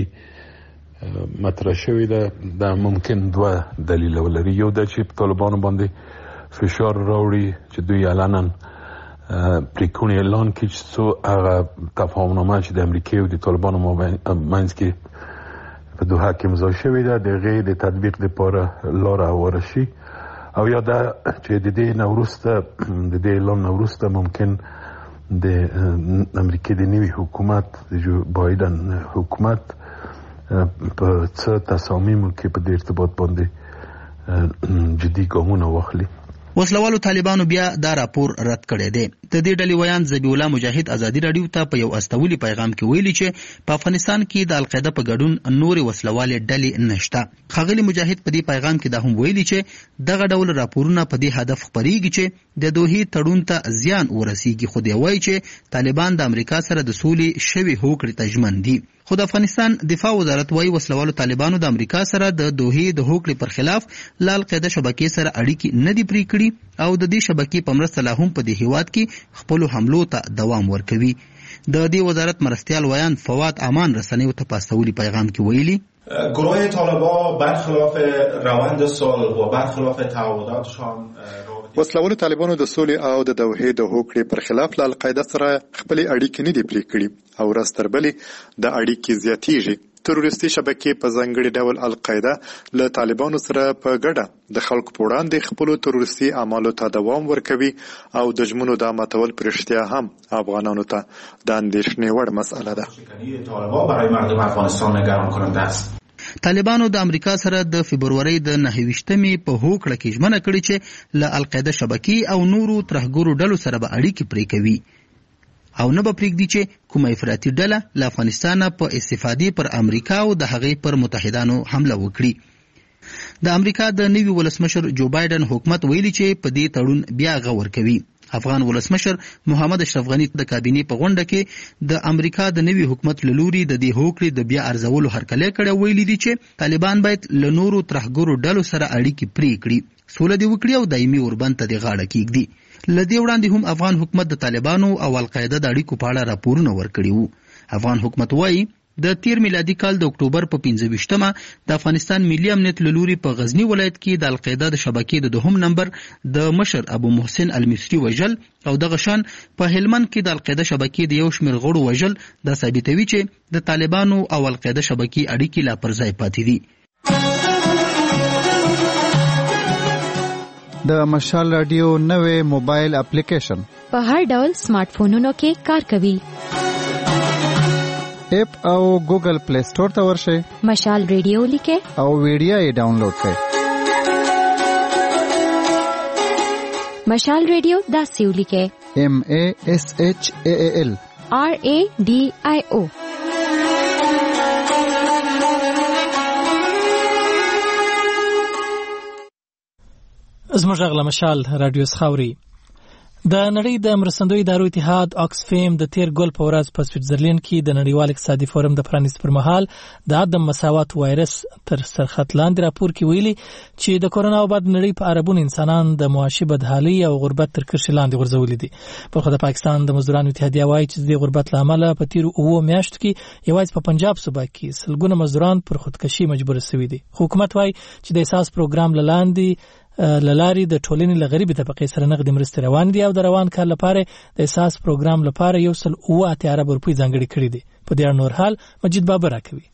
مطرح شوې ده دا ممکن دوه دلیل ولري. یو دا چې طالبانو باندې فشار راوړي چې دوی علنا پریکونی اعلان کې چې څو هغه تفاهمنامه چې د امریکا او د طالبانو مابین کې په دوحه کې امضا شوې ده د هغې د تطبیق لپاره لاره هواره شي او یا دا چې د دې نه وروسته د دې اعلان نه وروسته ممکن د امریکا د نوي حکومت د جو بایدن حکومت په څه تصامیمو کې په دې ارتباط باندې جدي ګامونه واخلي. وسلوالو طالبانو بیا دا راپور رد کړی دی. د دې ډلې ویان ذبیح الله مجاهد ازادي راډیو ته په یو استولي پیغام کې ویلي چې په افغانستان کې د القاعده په ګډون نورې وسلوالې ډلې نشته. ښاغلي مجاهد په دې پیغام کې دا هم ویلي چې دغه ډول راپورونه په دې هدف خپریږي چې د دوحې تړون ته زیان ورسیږي، خو دی وایي چې طالبان د امریکا سره د سولې شوې هوکړې ته ژمن دي. خو د افغانستان دفاع وزارت وايي وسلوالو طالبانو د امریکا سره د دوحې د هوکړې پر خلاف له القاعده شبکې سره اړیکې نه دي پرې کړي او د دې شبکې په مرسته لا هم په دې هیواد کې خپلو حملو ته دوام ورکوي. د دې وزارت مرستیال ویان فواد امان رسنیو ته په استولي پیغام کې ویلي گروه طالبان برخلاف روند صلح و برخلاف تعهداتشان وسلوالو طالبانو د سولې او د دوحې د هوکړې پر خلاف له القاعده سره خپلې اړیکې نه دي پرې کړي او ورځ تر بلې د اړیکې زیاتېږي. تروریستي شبکې په ځانګړي ډول القاعده له طالبانو سره په ګډه د خلکو په وړاندې خپلو تروریستي اعمالو ته دوام ورکوي او د ژمنو د ماتول په رښتیا هم افغانانو ته د اندېښنې وړ مسئله ده. طالبان برای مردم افغانستان نگران کننده است. طالبانو د امریکا سره د فبرورۍ د 29مې په هوکړه کې ژمنه کړې چې له القاعده شبکې او نورو ترهګرو ډلو سره به اړیکې پرې کوي او نه به پرېږدي چې کومه افراطي ډله له افغانستانه په استفادې پر امریکا او د هغې پر متحدانو حمله وکړي. د امریکا د نوي ولسمشر جو بایدن حکومت ویلي چې په دې تړون بیا غور کوي. افغان ولسمشر محمد اشرف غنی د کابینې په غونډه کې د امریکا د نوي حکومت له لوري د دې هوکړې د بیا ارزولو هرکلی کړی. ویلي دي چې طالبان باید له نورو ترهګرو ډلو سره اړیکې پرې کړي، سوله دې وکړي او دایمي اوربند ته دې غاړه کېږدي. له دې وړاندې هم افغان حکومت د طالبانو او القاعده د اړیکو په اړه راپورونه ورکړي وو. افغان حکومت وایي د تیر میلادي کال د اکتوبر په 25مه د افغانستان ملي امنیت له لوري په غزنی ولایت کې د القاعده د شبکې د دوهم نمبر د مشر ابو محسن المصری وژل او دغه شان په هلمند کې د القاعده شبکې د یو شمېر غړو وژل دا ثابتوي چې د طالبانو او القاعده شبکې اړیکې لا پر ځای پاتې دي. د مشال رادیو نوې موبایل اپلیکیشن په هر ډول سمارټ فونونو کې کار کوي. اپ او ګوګل پلی سٹور ته ورشئ، مشال ریډیو لیکئ او ویډیو یې ډاونلوډ کړئ. مشال ریډیو داسې ولیکئ MASHAAL RADIO. زموږ غږ له مشال رادیو څخه اورئ. د نړۍ د مرستندوی ادارو اتحاد آکسفیم د تیر ګل په ورځ په سویټزرلند کې د نړیوال اقتصادي فورم د پرانیست پر مهال د عدم مساوات وایرس تر سرخط لاندې راپور کې ویلي چې د کورونا وبا د نړۍ په عربون انسانان د معاشي بدحالي او غربت تر کرښې لاندې غورځولي دي. په خو د پاکستان د مزدورانو اتحادیه وایي چې د غربت له امله په تیر 9 میاشتو کې یوازې په پنجاب صوبه کې سلګونه مزدوران پر خودکشي مجبور شوي دي. حکومت وایي چې د اساس پروګرام لاندې لاري د ټولنې له غریبې طبقې سره نغدي مرستې روان دي او د روان کال لپاره د اساس پروګرام لپاره 1.8 ارب روپۍ ځانګړي کړي دي. په دې اړه نور حال مجید بابر راکوي.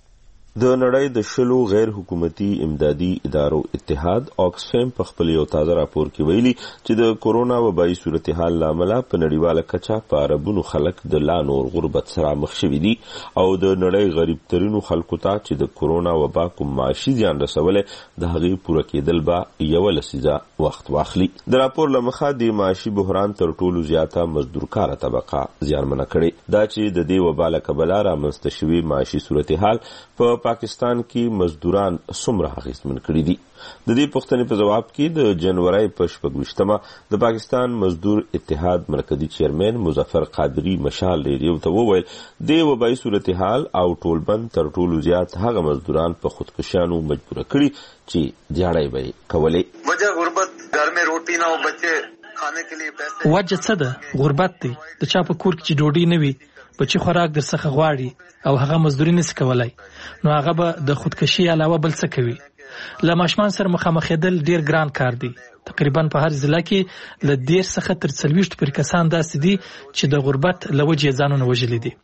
د نړۍ د شلو غیر حکومتي امدادي ادارو اتحاد آکسفیم په خپل یو تازه راپور کې ویلي چې د کورونا وبایي صورتحال له امله په نړیواله کچه په عربونو خلک د لا نور غربت سره مخ شوي دي او د نړۍ غریب ترینو خلکو ته چې د کورونا وبا کوم معاشي زیان رسولی د هغې پوره کېدل به یوه لسیزه وخت واخلي. د راپور له مخه د معاشي بحران تر ټولو زیاته مزدورکاره طبقه زیانمنه کړې. دا چې د دې وبا له کبله رامنځته شوي معاشي صورتحال په پاکستان کې مزدوران څومره اغېزمن کړي دي. د دې پوښتنې په جواب کې د جنوري په 26مه د پاکستان مزدور اتحاد مرکزی چیرمن مظفر قادری مشال ریډیو ته وویل د وبایي صورتحال او ټولبند تر ټولو زیات هغه مزدوران په خودکشیانو مجبور کړي چې دیاړی به کولې. وجه غربت گھر میں روٹی نہ ہو بچے کھانے کے لیے پیسے. وجه څه ده؟ غربت دی. د چا په کور کې چې ډوډۍ نه وي بچی خوراک در څخه غواړي او هغه مزدوري نشي کولای نو هغه به د خودکشي علاوه بل څه کوي. له ماشومان سره مخامخېدل ډیر ګران کار دی. تقریبا په هر ضلع کې له 10 څخه تر 40 پورې کسان داسې دي چې د غربت له وجې ځانونه وژلي دي.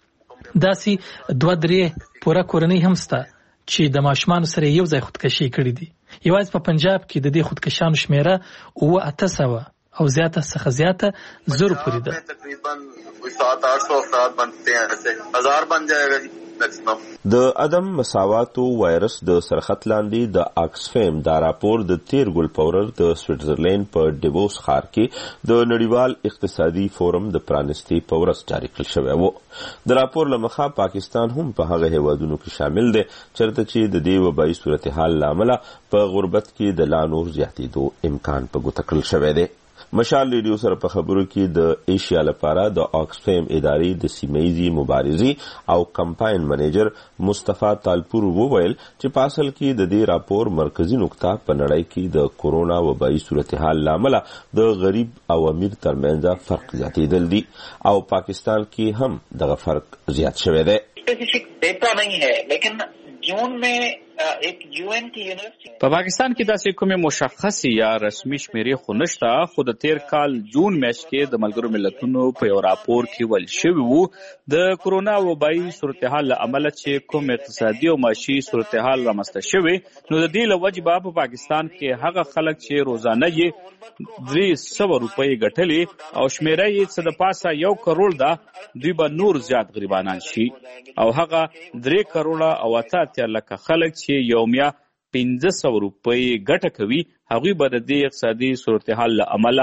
داسې 2-3 پوره کورنۍ هم شته چې د ماشومان سره یو ځای خودکشي کړي دي. یوازې په پنجاب کې د دې خودکشانو شمیره 800 او زیاته څخه زیاته 0 پورې ده. تقریبا 700-800 افراد بنتے ہیں، ایسے 1000 بن جائے گا جی میکسیمم. د عدم مساواتو وایرس د سرخط لاندې د آکسفیم دا راپور د تیر ګل په ورځ د سویټزرلند په ډیووس ښار کې د نړیوال اقتصادي فورم د پرانیستۍ په ورځ جاري کړل شوی و. د راپور له مخه پاکستان هم په هغه هیوادونو کې شامل دی چېرته چې د دې وبایي صورتحال له امله په غربت کې د لا نور زیاتېدو امکان په ګوته کړل شوی دی. مشال ریډیو سره په خبرو کې د ایشیا لپاره د آکسفیم ادارې د سیمه‌یزې مبارزې او کمپاین منیجر مصطفی تالپور وویل چې په اصل کې د دې راپور مرکزی نقطه په نړۍ کې د کورونا وبایي صورتحال له امله د غریب او امیر ترمنځ فرق زیاتېدل دي او پاکستان کې هم دغه فرق زیات شوی دی. स्पेसिफिक डेटा नहीं है लेकिन जून में एक यूएन की यूनिवर्सिटी په پاکستان کې داسې کومه مشخصه یا رسمي شمیرې خو نشته، خو د تیر کال جون میاشت کې د ملګرو ملتونو په یو راپور کې ویل شوی وو د کورونا وبایي صورتحال له امله چې کوم اقتصادي او معاشي صورتحال رامنځته شوی نو د دې له وجې په پاکستان کې هغه خلک چې روزانه یې 300 روپۍ ګټلې او شمیره یې څه د پاسه 1 کروڑ ده، دوی به نور زیات غریبانان شي او هغه 3 کروڑه او 8 لکه خلک چې یومیا 1500 روپۍ ګټه کوي هغوی به د دې اقتصادي صورتحال له امله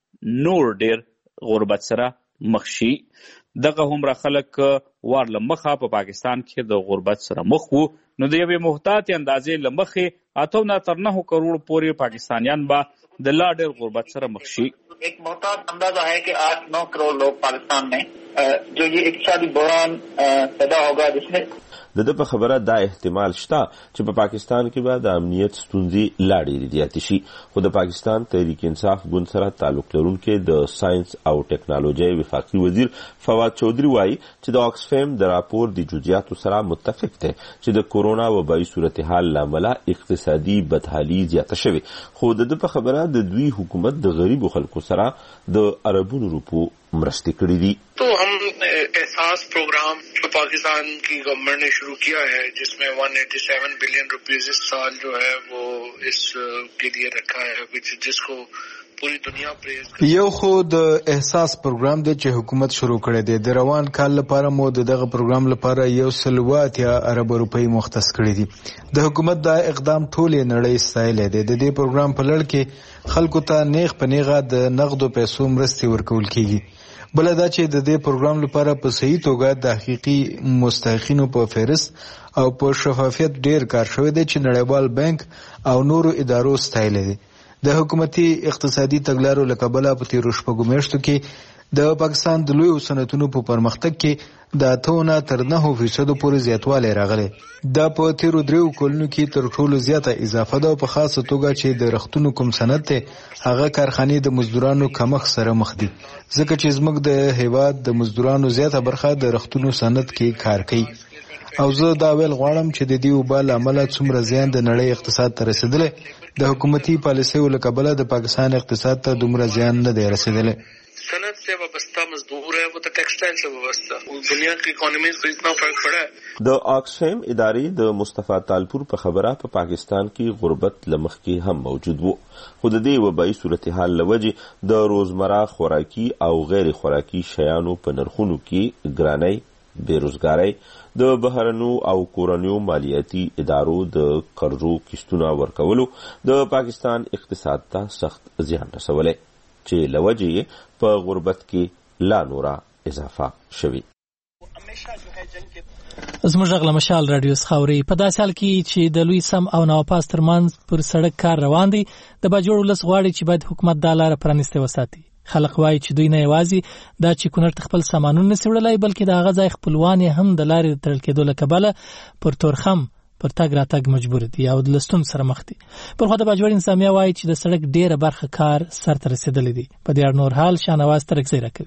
نور ډیر غربت سره مخ شي. دغه همره خلک وار له مخه په پاکستان کې د غربت سره مخ وو نو د یوې محتاطې اندازې له مخې 8 تر 9 کروڑ پورې پاکستانیان به د لا ډیر غربت سره مخ شي. एक मोहतात अंदाजा है कि 8-9 करोड़ लोग पाकिस्तान में जो ये इक्तिसादी बहरान पैदा होगा जिसमें د په خبره دا احتمال شته چې په پاکستان کې به د امنیت ستونزې لا ډېرې زیاتې شي. خو د پاکستان تحریک انصاف ګوند سره تعلق لرونکي د ساينس او ټیکنالوژي وفاقي وزیر فواد چودھری وایي چې د آکسفیم د راپور د جزئیاتو سره متفق دی چې د کورونا وبایي صورتحال له امله اقتصادي بدحالي زیاته شوې، خو د په خبره د دوی حکومت د غریبو خلکو سره د اربونو روپو مرستې کړې دي. तो हम एहसास प्रोग्राम जो पाकिस्तान की गवर्नमेंट ने शुरू किया है जिसमें 187 बिलियन रुपीस इस साल जो है वो इस के लिए रखा है जिसको पूरी दुनिया प्रेज یو خو د احساس پروګرام دی چې حکومت شروع کړی دی. د روان کال لپاره مو دغه پروګرام لپاره 180 ارب روپۍ مختص کړي دي. د حکومت دا اقدام ټولې نړۍ ستایلی دی. د دې پروګرام په لړ کې خلکو ته نیغ په نیغه د نغدو پیسو مرستې ورکول کیږي. بل دا چې د دې پروګرام لپاره په صحیح توګه د حقيقي مستحقینو په فهرست او په شفافیت ډیر کار شوی دی چې نړیوال بانک او نورو ادارو ستایلی دی. د حکومتي اقتصادي تګلارو له کبله په تیرو شپږو میاشتو کې د پاکستان د لویو صنعتونو په پرمختګ کې د 8 تر 9% پورې زیاتوالی راغلی. دا په تیرو 3 کلونو کې تر ټولو زیاته اضافه ده، په خاصه توګه چې د رختونو کوم صنعت ته هغه کارخانې د مزدورانو کمښت سره مخ دي، ځکه چې زموږ د هیواد د مزدورانو زیاته برخه د رختونو صنعت کې کار کوي. او زه دا ویل غواړم چې د دې وبا له امله څومره زیان د نړۍ اقتصاد ته رسېدلی، د حکومتي پالیسیو له کبله د پاکستان اقتصاد ته دومره زیان نه دی رسېدلی. صنعت سے وابستہ مزدور ہے، وہ تو ٹیکسٹائل سے وابستہ، دنیا کی اکانومی سے اتنا فرق پڑا ہے. د آکسفیم ادارې د مصطفی تالپور په خبره په پاکستان کې غربت لمخ کې هم موجود وو، خو د دې وبایي صورتحال له وجې د روزمره خوراکي او غیر خوراکي شیانو په نرخونو کې ګرانۍ، بیروزګارۍ، د بهرنیو او کورنیو مالیاتي ادارو د قرضو کیستونه ورکولو د پاکستان اقتصاد ته سخت زیان رسولی، چې لوجې په غربت کې لا نورا اضافه شوي. زموږ غږ له مشال رادیو څخه اوري. په داسې حال کې چې د لوی سم او نواپاس ترمنځ پر سړک کار روان دی، د باجوړ ولس غواړي چې باید حکومت دا لاره پرانیستې وساتي. خلک وایي چې دوی نه یوازې دا چې کونړ ته خپل سامانونه نشي وړلی، بلکې د هغه ځای خپلوان یې هم د لارې د تړل کېدو له کبله پر تورخم پر تګ راتګ مجبور دي او د لستون سره مخ دي. پر خو د باجوړ انسامیا وایي چې د سړک ډیره برخه کار سرته رسېدلی دی. په دې اړه نور حال شاهنواز ترکزی راکوي.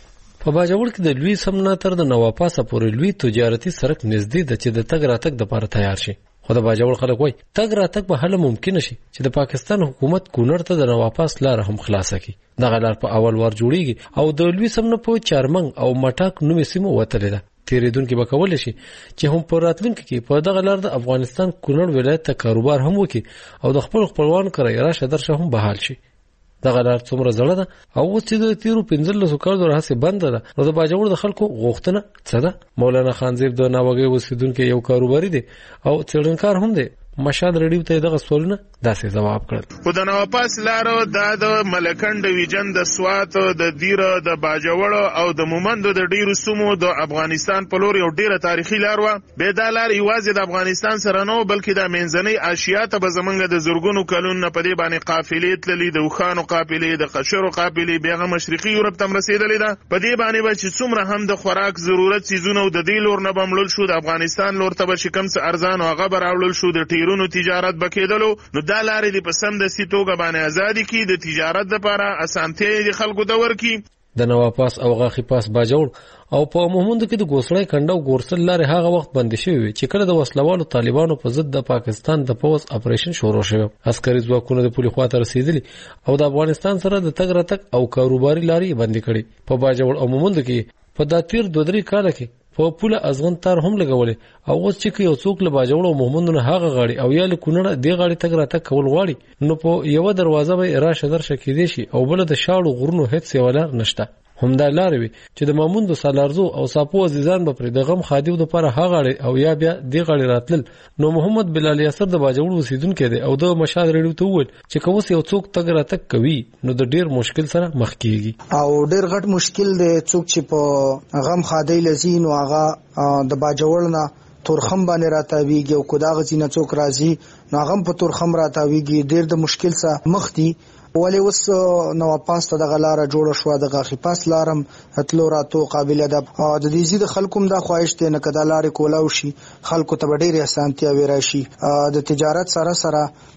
په باجوړ کې د لوی سم نه تر د نواپاسه پورې لوی تجارتي سړک نږدې ده چې د تګ راتګ لپاره تیار شي. خو د باجوړ خلک وایي تګ راتګ به هله ممکن شي چې د پاکستان حکومت کونړ ته د نواپاس لار هم خلاصه کړي. دغه لار په اول وار جوړیږي او د لوی سم نه په چارمنګ او مټاک نومې سیمه وتلې ده. تیریدونکي به کولی شي چې هم په راتلونکي کې په دغه لار د افغانستان کونړ ولایت ته کاروبار هم وکړي او د خپل خپلوانو کره راشه درشه هم بحال شي. دغه لار څومره زړه ده او اوس چې د تیرو 15 کالو راهیسې بنده ده، نو د باجوړ د خلکو غوښتنه څه ده؟ مولانا خانزیب د ناوګۍ اوسېدونکی یو کاروباري دی او څېړنکار هم دی. مشاد رډیو ته دغه سوالونه داسې جواب کړل. خو د نواپاس لارو د ملکنډ ویجن د سوات د دیره د باجوړ او د مومند د ډیرو سیمو د افغانستان په لور یو ډیره تاریخي لار و. به دا لار یوازې د افغانستان سره نه بلکې د منځنۍ آسیا ته به زمونږ د زرګونو کلونو په دې باندې قافلې تللې، د وخانو قافلې، د قشرو قافلې، بیغه مشرقي یورپ ته رسیدلې ده. په دې باندې به چې څومره هم د خوراک ضرورت سيزونه د دې لور نه بمړل شو، د افغانستان لور ته به شکم څه ارزان او هغه براوړل شو، د ټیرونو تجارت بکیدلو. نو دا لارې د پسند سي توګه باندې ازادي کی د تجارت لپاره اسانتي د خلکو د ورکی. د نواپاس او غاخي پاس باجوړ او په مومند کې د ګوسړی کنډو ګورسل لارې هغه وخت بند شوی چې کله د وسلوالو طالبانو په ضد د پاکستان د پوز اپریشن شروع شو. عسکري ځواکونه د پولی خواته رسیدلي او د افغانستان سره د تګ راتګ او کاروباري لارې بند کړي. په باجوړ او مومند کې په داتیر 2-3 کال کې په پوله ازغن تار هم لګولې او اوس چې یو څوک له باجوړ او محمدونه هغه غاړي او یا له کونړه دی غاړي تګ راتګ کول غواړي، نو په یو دروازه به راشه درشه کېدې شي او بل د شاړو غرونو هیڅ یو لار نشته. همدا لار وي چې د ماموند سالارزو او ساپو عزیزان به پر د غم خادیو د پر هغه غاړي او یا بیا دی غاړي راتل. نو محمد بلال یاسر د باجوړ اوسیدونکو دی او د مشاد ریډیو ته وویل چې کوس یو څوک تګ راتګ کوي نو د ډیر مشکل سره مخ کیږي او ډیر غټ مشکل دی. څوک چې په غم خادی لزین او هغه د باجوړ نه تورخم باندې راتاویږي او کو دا غزینه څوک راځي نو هغه په تورخم راتاویږي، ډیر د مشکل سره مخ دي. ولی اوس نواپاس ته دغه لاره جوړه شوه، د غاخي پاس لارم تلو راتو قابلیت ده. د دې زیاده خلکو دا خواهش ته نه کدا لارې کولاو شي، خلکو ته ډېر اسانتیا ورشي. د تجارت سره سره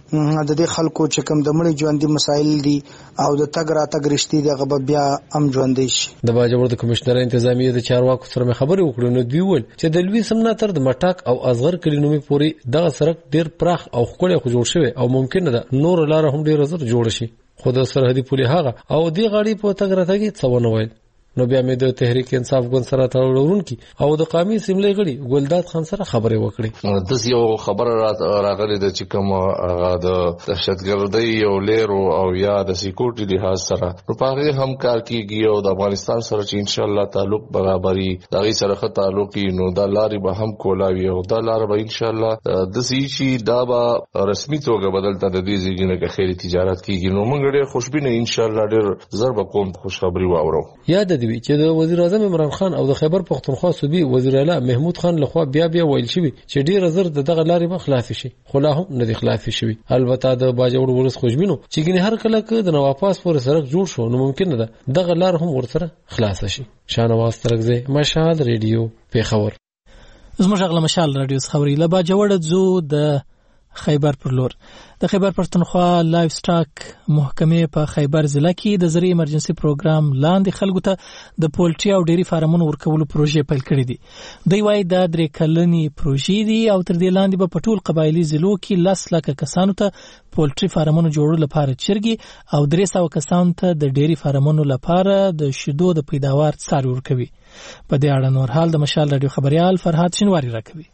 د دې خلکو چې کوم د مړي ژوندۍ مسایل دي او د تګ راتګ رښتې دغه بیا هم ژوندۍ شي. د باجوړ د کمشنر انتظامیه د چارواکو سره خبرې وکړو، نو دوی ویل چې د لوی سمنا تر د مټاک او ازغر کلی نومي پورې دغه سړک ډېر پراخ او ښکلی خو جوړ شوی او ممکن ده نور لار هم ډېر زر جوړ شي. خو د سرحدي پولي هغه او دی غاړي په تګ راتګ څه ونه ویل. نو بیا مې د تحریک انصاف ګوند سره تړلورونکي او د قومي سیملې غړي ګلداد خان سره خبرې وکړې. د یو خبره راغلي د چې کوم هغه د دهشتګردۍ یو لیرو او یا د سکیورټي لحاظ سره نو په هم کار کیږي او د افغانستان سره چې ان شاء الله تعلق برابرۍ دغه سره خه تعلق نو دا لارې به هم کولاوي او دا لار به ان شاء الله د سيشي دا به رسمي توګه بدلته د دې ځګینه کې خیري تجارت کیږي. نو موږ ډېر خوشبینه ان شاء الله ډېر ضرب کوم خوشخبری واورو. یا د دی چې د وزیر اعظم عمران خان او د خیبر پختونخوا صوبې وزیر اعلی محمود خان لخوا بیا ویل شوی چې ډیر زر دغه لارې به خلاص شي، خو لا هم نه دي خلاص شوی. البته د باجوړ ولس خوشبینو چې ګنې هر کله که د نواپاس پورې سړک جوړ شو نو ممکن ده دغه لار هم ورسره خلاص شي. شاهنواز ترکزی، مشال ریډیو، پیښور. زموږ غلا مشال رادیو خبري له باجوړ ځو د خیبر پر لور. د خیبر پختونخوا لایف سټاک محکمې په خیبر ضلع کې د زرعي ایمرجنسي پروګرام لاندې خلکو ته د پولټري او ډيري فارمونو ورکولو پروژې پیل کړې دي. دوی وايي دا 3 کلنې پروژې دي او تر دې لاندې به په ټول قبایلی ضلعو کې 10 لک کسانو ته پولټري فارمونو جوړولو لپاره چرګي او 300 کسانو ته د ډيري فارمونو لپاره د شیدو د پیداوار څار ورکوي. په دې اړه نور حال د مشال رادیو خبريال فرهاد شینواری راکوي.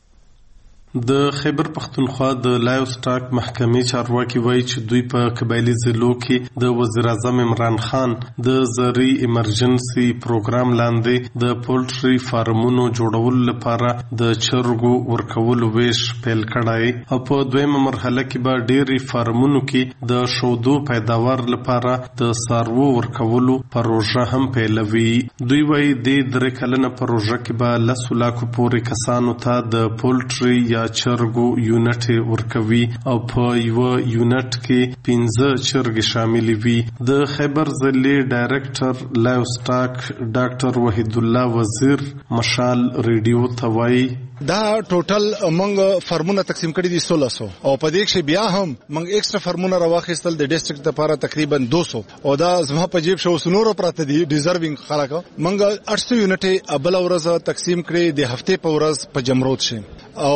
د خیبر پختونخوا د لایف سټاک محکمې چارواکي وایي چې دوی په قبایلی ضلعو کې د وزیر اعظم عمران خان د زرعي ایمرجنسي پروګرام لاندې د پولټري فارمونو جوړولو لپاره د چرګو ورکولو ویش پیل کړای او په دویمه مرحله کې به ډېری فارمونو کې د شودو پیداوار لپاره د سارو ورکولو پروژه هم پیلوي. دوی وایي د 3 کلنه پروژه کې به 10 لک پورې کسانو ته د پولټري یا چرګو یونټ ورکوي او په یو یونټ کې 15 چرګ شامل وي. د خیبر ضلع ډایریکټر لایف سټاک ډاکټر وحید الله وزیر مشال ریډیو ته وایي دا ټوټل موږ فرمونه تقسیم کړي دي 1600 او په دې کې بیا هم موږ ایکسترا فرمونه راوخیستل د ډیسټریکټ لپاره تقریبا 200 او دا زما په جیب شو سنورو پراته دي ډیزرvinګ خلک. موږ 800 یونټ ابل ورځ تقسیم کړي د هفته په ورځ په جمرود شي او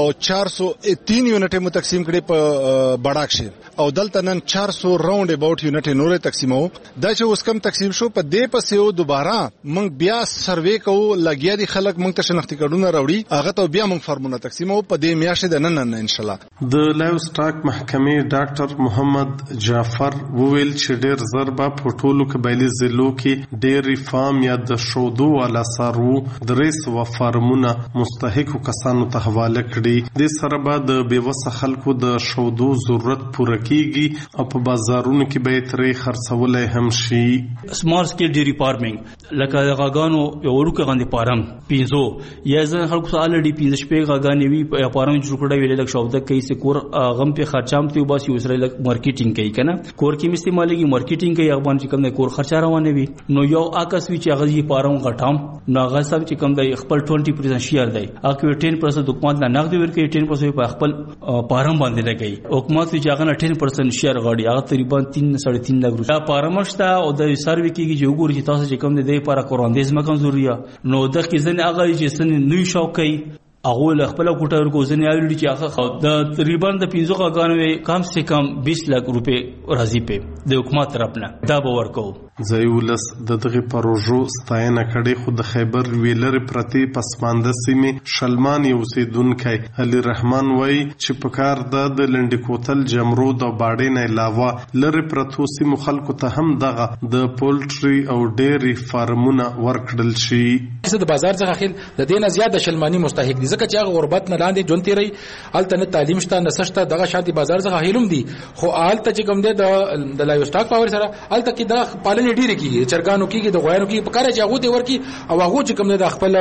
403 یونټ مو تقسیم کړي په بڑاک شي او دلته نن 400 راوند اباوت یونټ نورې تقسیمو. دا چې اوس کم تقسیم شو په دې پسې دوباره موږ بیا سروې کوو لګیا دي خلک موږ ته شناختی کارډونه راوړي هغه ته بیا فرمونه تقسیمو په دې میاشتې د نن ان شاء الله. د لایف سټاک محکمې ډاکټر محمد جعفر وویل چې ډېر ضربه په ټولو قبایلی ضلعو کې ډېری فارم یا د شودو والا سارو 300 فارمونه مستحقو کسانو ته حواله کړي. د سره به د بیوسه خلکو د شودو ضرورت پوره کیږي او په بازارونو کې به ترې خرڅولای هم شي. سمال سکیل ډیری فارمینګ لکه غاګانو یو ورکه غندې پارم 500 یا ځن خلکو ته الډي 15 شپې غاګانې وی په پارم جوړ کړی ویل لکه شوبده کوي چې کور غم په خرچام ته وباسي وسره مارکیټینګ کوي کنه کور کې استعمالېږي مارکیټینګ کوي هغه باندې کوم کور خرچه روانه وي نو یو آکس وی چې هغه پارم غټام نو هغه سم چې کوم د خپل 20% شیر دی هغه 10% حکومت نه نقد ورکوي 10% په خپل پارم باندې لګي حکومت چې هغه 10% شیر غاړي هغه تقریبا 3.5 لک روپیا پارم شته او د سروي کېږي چې وګوري چې تاسو چې کوم دی لپاره کوراندیز مکمزوریا نو د خزن هغه چې سن نوې شوقي هغه له خپل کوټه ورکو ځنې اړیږي چې هغه د تقریبا د 15 غاګانو کم سے کم 20 لک روپے راځي په د حکومت طرفنا دا به ورکو. زیولس د دغه پروژو ستاینه کړي خو د خیبر ویلر پرتی پسمانده سیمه شلمان یو سیدونکای علي رحمان وای چې په کار د لنډ کوتل جمرود او باډې نه علاوه لری پرتو سیمه خلکو ته هم دغه د پولټري او ډيري فارمونه ورکړل شي. د بازار څخه خل د دینه زیات شلمانی مستحق دي ځکه چې هغه غربت نه لاندې جون تیری الته نه تعلیم شته نه سشته دغه شانتي بازار څخه هیلم دي خو الته چې کوم دي د لایف سټاک پاور سره الته کې د پالنې ډیره کیږي چرګانو کیږي د غوایانو کیږي په کار چې هغه دی ورکی او هغه چې کوم د خپل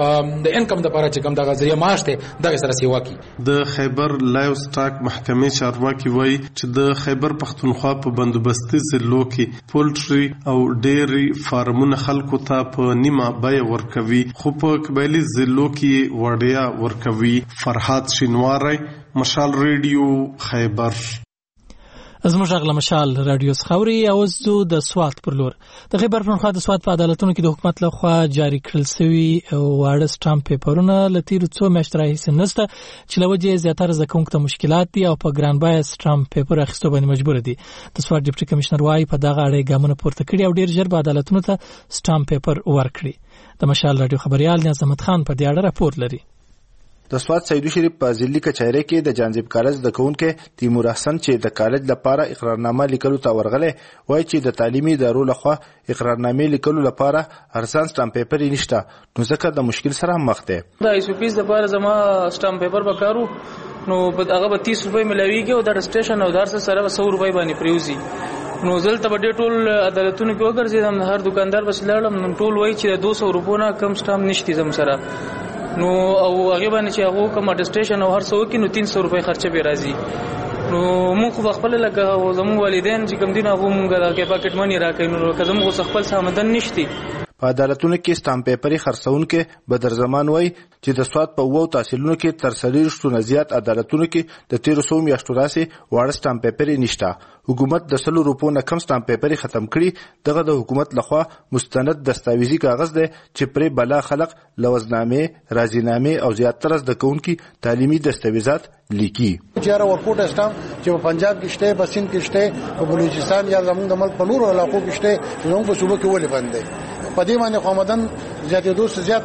د انکم د لپاره چې کوم دغه ذریعہ معاش ته دغه سره سیوا کی. د خیبر لایف سټاک محکمې چارواکي وایي چې د خیبر پختونخوا په بندوبستي ضلعو کې پولټري او ډيري فارمونه خلکو ته په نیمه بیه ورکوي خو په قبایلی ضلعو کې وړیا ورکوي. فرهاد شینواری مشال ریډیو خیبر. زموږ غلا مشال رادیو خوري او زو د سوات پر لور د خیبر پښتونخوا د سوات په عدالتونو کې د حکومت لخوا جاری کړل شوی واړه سټامپ پیپرونه لتیر څو میاشتې راهیسې نسته چې لوجه زیاتره زکونکو ته مشکلات دي او په ګران بیه سټامپ پیپر اخیستو باندې مجبور دي. د سوات ډیپټي کمشنر وايي په دغه اړه ګامونه پورته کړي او ډیر ژر به عدالتونو ته سټامپ پیپر ورکړي. د مشال رادیو خبريال نظامت خان په دې اړه راپور لري. د سوات سیدو شریف په ضلعي کچهری کې د جانزیب کالج د کونکو تیمور حسن چې د کالج لپاره اقرارنامه لیکلو ته ورغله وایي چې د تعلیمي ادارو لخوا اقرارنامه لیکلو لپاره ارسان سټامپ پیپر نشته نو ځکه د مشکل سره مخ ده. د ایسوپیس لپاره زما سټامپ پیپر وکړو نو هغه به 30 روپۍ ملويږي او د رجسټریشن او درس سره 100 روپۍ باندې پریوزي نو زلته به ټول عدالتونو کې وګرځیدم، هر دکاندار بس لاړم، نو ټول وایي چې 200 روپو نه کم سټام نشتی زم سره، نو او هغه باندې چې هغه کوم اټسټیشن او هر څه وکړي نو 300 روپۍ خرچه به راځي. نو موږ خو خپل لګه او زموږ والدین چې کوم دین هغه موږ د پاکټ منی راکړي، نو که زموږ خپل سامدن نشتی. په عدالتونو کې سټامپ پیپري خرڅونکو بدر زمان وای چې د سواد په وو تحصیلونو کې تر 30 زیات عدالتونو کې د 1300 میاشتو راسي واړه سټامپ پیپري نشته. حکومت د 100 روپو نه کم سټامپ پیپري ختم کړي. دغه د حکومت لخوا مستند دستاویزي کاغذ دی چې پرې بلا خلق لوزنامه، راضینامه او زیاتره د کونکي تعلیمي دستاویزات لیکي. چیرې ورکوټ اسټام چې په پنجاب کې شته، په سند کې شته، په بلوچستان یا زموږ د ملک په نورو علاقو کې شته، زموږ په صوبه کې ولې باندې په دې باندې قومدان زیاتې دوست زیات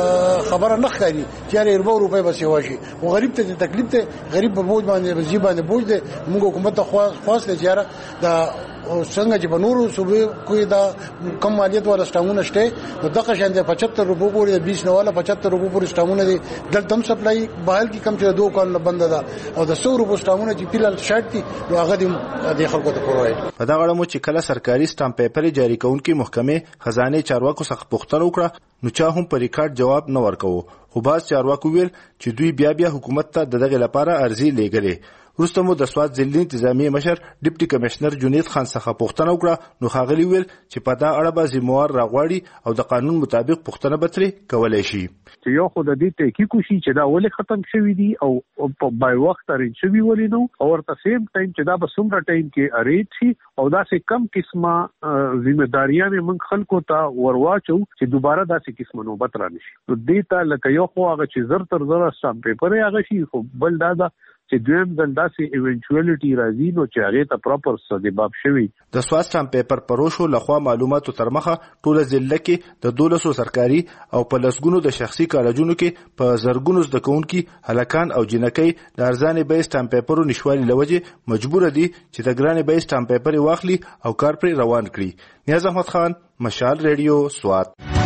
خبره نه ښکاري چې 40 روپۍ بس یواشي او غریب ته تکلیف ته غریب په بوج باندې بزیبانه بوج ده. موږ حکومت ته خواسته چې دا څنګه چې بنورو صوبې کوی دا کم مالیت ولا سټامونه شته، نو دغه شان د 75 روپو پورې 20 نه ولا 75 روپو پورې سټامونه دي. دلته هم سپلای بهال کې کم چې 2 کال نه بند ده او د 100 روپو سټامونه چې پیلل شرط دي نو هغه د خلکو ته پروي. په دا غړمو چې کله سرکاري سټامپ پیپر جاری کونکي محکمه خزانه چارواکو څخه پوښتنه وکړه نو چا هم په ریکارډ جواب نه ورکوه. خو باز چارواکو ویل چې دوی بیا حکومت ته دغه لپاره ارزي لېږلې. وروسته مو د سواد ضلعي انتظامی مشر ډیپټي کمشنر جنید خان څخه پوښتنه وکړه نو ښاغلي ویل چې په دا اړه به ذمہوار راغواړي او د قانون مطابق پوښتنه به ترې کولای شي. چې یو خو د دې تحقیق وشي چې دا ولې ختم شوی دی او په بای وخت ارین شوی ولې نو او ورته سیم ټایم چې دا به څومره ټایم کې اریټ شي او دا سه کم قسمه ذمہداریاں موږ خلکو ته ورواچو چې دوباره دا سه قسمه نوبت را نشي. نو دې ته لکه یو خو هغه چې زر تر زر سټامپ پیپر هغه شي، خو بل دا چې دویم دلداسي ایونچوالټي راځي نو چې هغه ته پراپر سدباب شوی. د سواد سټامپ پیپر پروشو لخوا معلوماتو تر مخه ټول ضلع کې د 1200 سرکاري او په لسګونو د شخصي کالجونو کې په زرګونو زده کوونکي هلکان او جنکۍ د ارزانه به سټامپ پیپرو نشوالي لوجه مجبور دي چې د ګرانه به سټامپ پیپر واخلي او کار پر روان کړي. نیاز احمد خان، مشال ریډیو، سواد.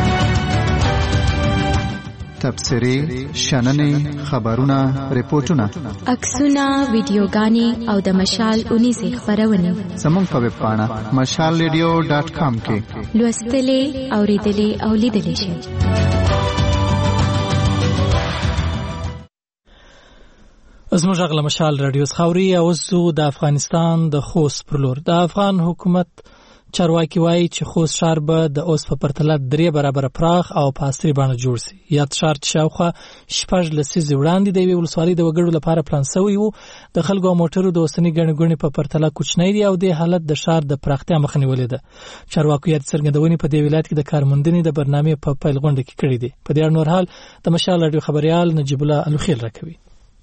تبصرې، شننې، خبرونه، ریپورتونه، عکسونه، ویډیوګانې او د مشال 19 خبرونه زموږ په ویب پاڼه mashalradio.com کې لوستلې، اوریدلې او لیدلې شئ. زموږ غږ له مشال رادیو خاوري او زو د افغانستان د خوست پر لور د افغان حکومت چارواکي وایي چې خوست ښار به د اوس په پرتله 3 برابر پراخ او په عصري بڼه جوړ شي. یاد ښار چې شاوخوا 6 لسیزې وړاندې د یوې ولسوالۍ د وګړو لپاره پلان شوی و، د خلکو او موټرو د اوسنۍ ګڼې ګوڼې په پرتله کوچنی دی او د حالت د ښار د پراختیا مخه نیولې ده. چارواکو یاد څرګندونې په دې ولایت کې د کارموندنې د برنامې په پیل غونډه کې کړې دي. په دې اړه نور حال د مشال رادیو خبريال نجیب الله الخیل راکوي.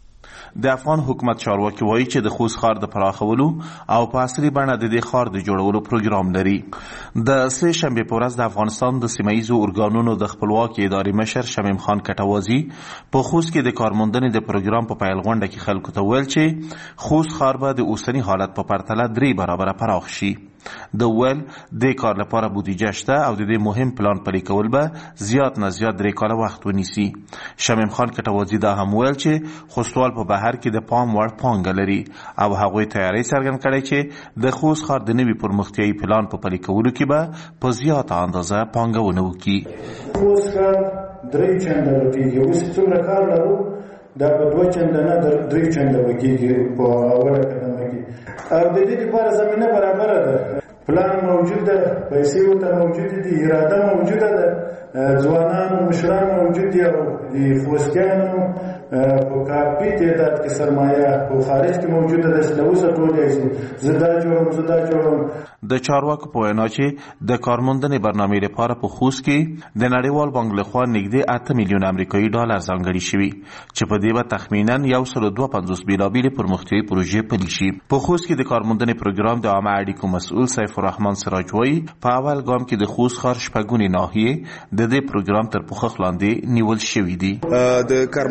د افغان حکومت چارواکي وایي چې د خوست ښار د پراخولو او په عصري بڼه د دې ښار د جوړولو پروګرام لري. د سه شنبې په ورځ د افغانستان د سیمه‌ایزو ارګانونو د خپلواکي ادارې مشر شمیم خان کټوازي په خوست کې د کارموندنې د پروګرام په پیل غونډه کې خلکو ته ویل چې خوست ښار به د اوسني حالت په پرتله 3 برابر پراخ شي. د ول د کار لپاره بودیجه شته او د دې مهم پلان پلي کول به زیات نه زیات 3 کاله وخت ونیسي. شمیم خان کټوازي دا هم ویل چې خوستوال په بهر کې د پام وړ پانګه لري او هغوی تیاری څرګند کړی چې د خوست ښار د نوي پرمختیایي پلان په پلي کولو کې به په زیاته اندازه پانګونه وکړي. خوست ښار 3 چنده کېږي، اوس څومره کار لرو دا په 2 چنده نه 3 چنده کېږي په اوله قدمه کې. او د دې لپاره زمینه برابره ده، پلان موجود ده، پیسې ورته موجود دي، اراده موجوده ده، ځوانان مشران موجود دي او د خوستیانو په کافي تعداد کې سرمایه په خارج کې موجوده ده چې اوس ټولې زدا جوړوم. د چارواکو په وینا چې د کارموندنې برنامې لپاره په خوست کې د نړیوال بانک لخوا نږدې 8 میلیون امریکایي ډالر ځانګړي شوي چې په دې به تخمینا 152 بیلابیلې پرمختیایي پروژې پلي شي. په خوست کې د کارموندنې پروګرام د عامه اړیکو مسؤل سیف الرحمن سراج وایي په اول ګام کې د خوست ښار شپږونې ناحیې د دې پروګرام تر پوښښ لاندې نیول شوي دي. د کارموندنې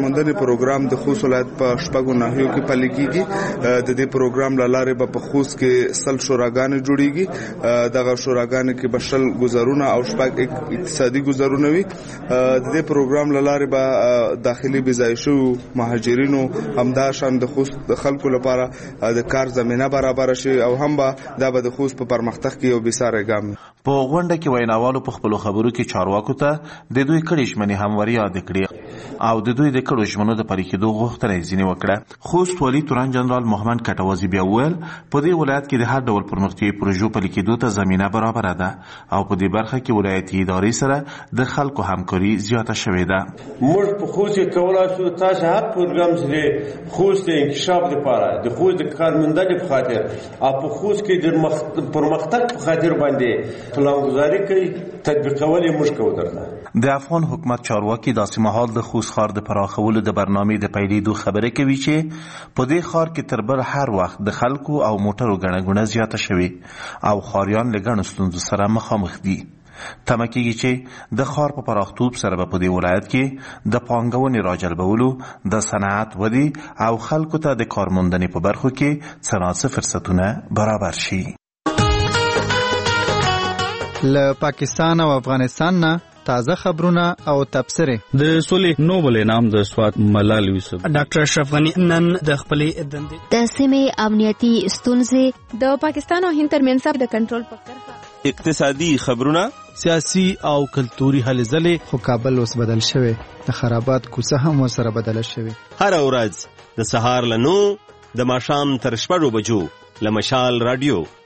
پروګرام د خوست ولایت په شپږو ناحیو کې پلي کیږي. د دې پروګرام لاره به په خوست کې 100 شوراګانې جوړیږي. دغه شوراګانې کې بشل گزارونه او شپږ اقتصادي گزارونه وي. د دې پروګرام لاره به داخلي بيځایشو مهاجرینو همدا شان د خوست د خلکو لپاره د کار زمينه برابر شي او هم به د خوست په پرمختګ کې یو بيساره ګام. په غونډه کې ویناوالو په خپل خبرو کې چارواکو ته د دوی کړي ژمنې همواري یاد کړې او د دوی د کړو ژمنو د پرې کېدو غوښتنه یې ځینې وکړه. خوست والي تورن جنرال محمد کټوازي بیا وویل په دې ولایت کې د هر ډول پرمختیایي پروژو پلي کېدو ته زمینه برابره ده او په دې برخه کې ولایتي ادارې سره د خلکو همکاري زیاته شوې ده. موږ په خوست کې کولای شو تاسو هر پروګرام چې خوست د انکشاف لپاره د خوست د کارمندانو په خاطر او په خوست کې د پرمختګ په خاطر باندې پلانګذاري کوي تطبیقول یې موږ کوو. د افغان حکومت چارواکي داسې مهال د خوست ښار د پراخولو د برنامې د پیلېدو خبره کوي چې په دې ښار کې تر بل هر وخت د خلکو او موټرو ګڼه ګوڼه زیاته شوې او ښاریان له ګڼو ستونزو سره مخامخ دي. تمه کېږي چې د ښار په پراختوب سره به په دې ولایت کې د پانګونې راجلبولو، د صنعت ودې او خلکو ته د کارموندنې په برخو کې څه ناڅه فرصتونه برابر شي. له پاکستان او افغانستان نه تازه خبرونه او تبصره. د سولې نوبل انعام د سوات ملال یوسف ډاکټر اشرف غنی نن د خپلې دندې د سیمې امنیتي ستونزې د پاکستان او هند ترمنځ د کنټرول په کرښه، اقتصادي خبرونه، سیاسي او کلتوري هلې ځلې. خو کابل اوس بدل شوی، د خرابات کوڅه هم ورسره بدله شوې. هر ورځ د سهار له 9 د ماښام تر 6 بجو له مشال رادیو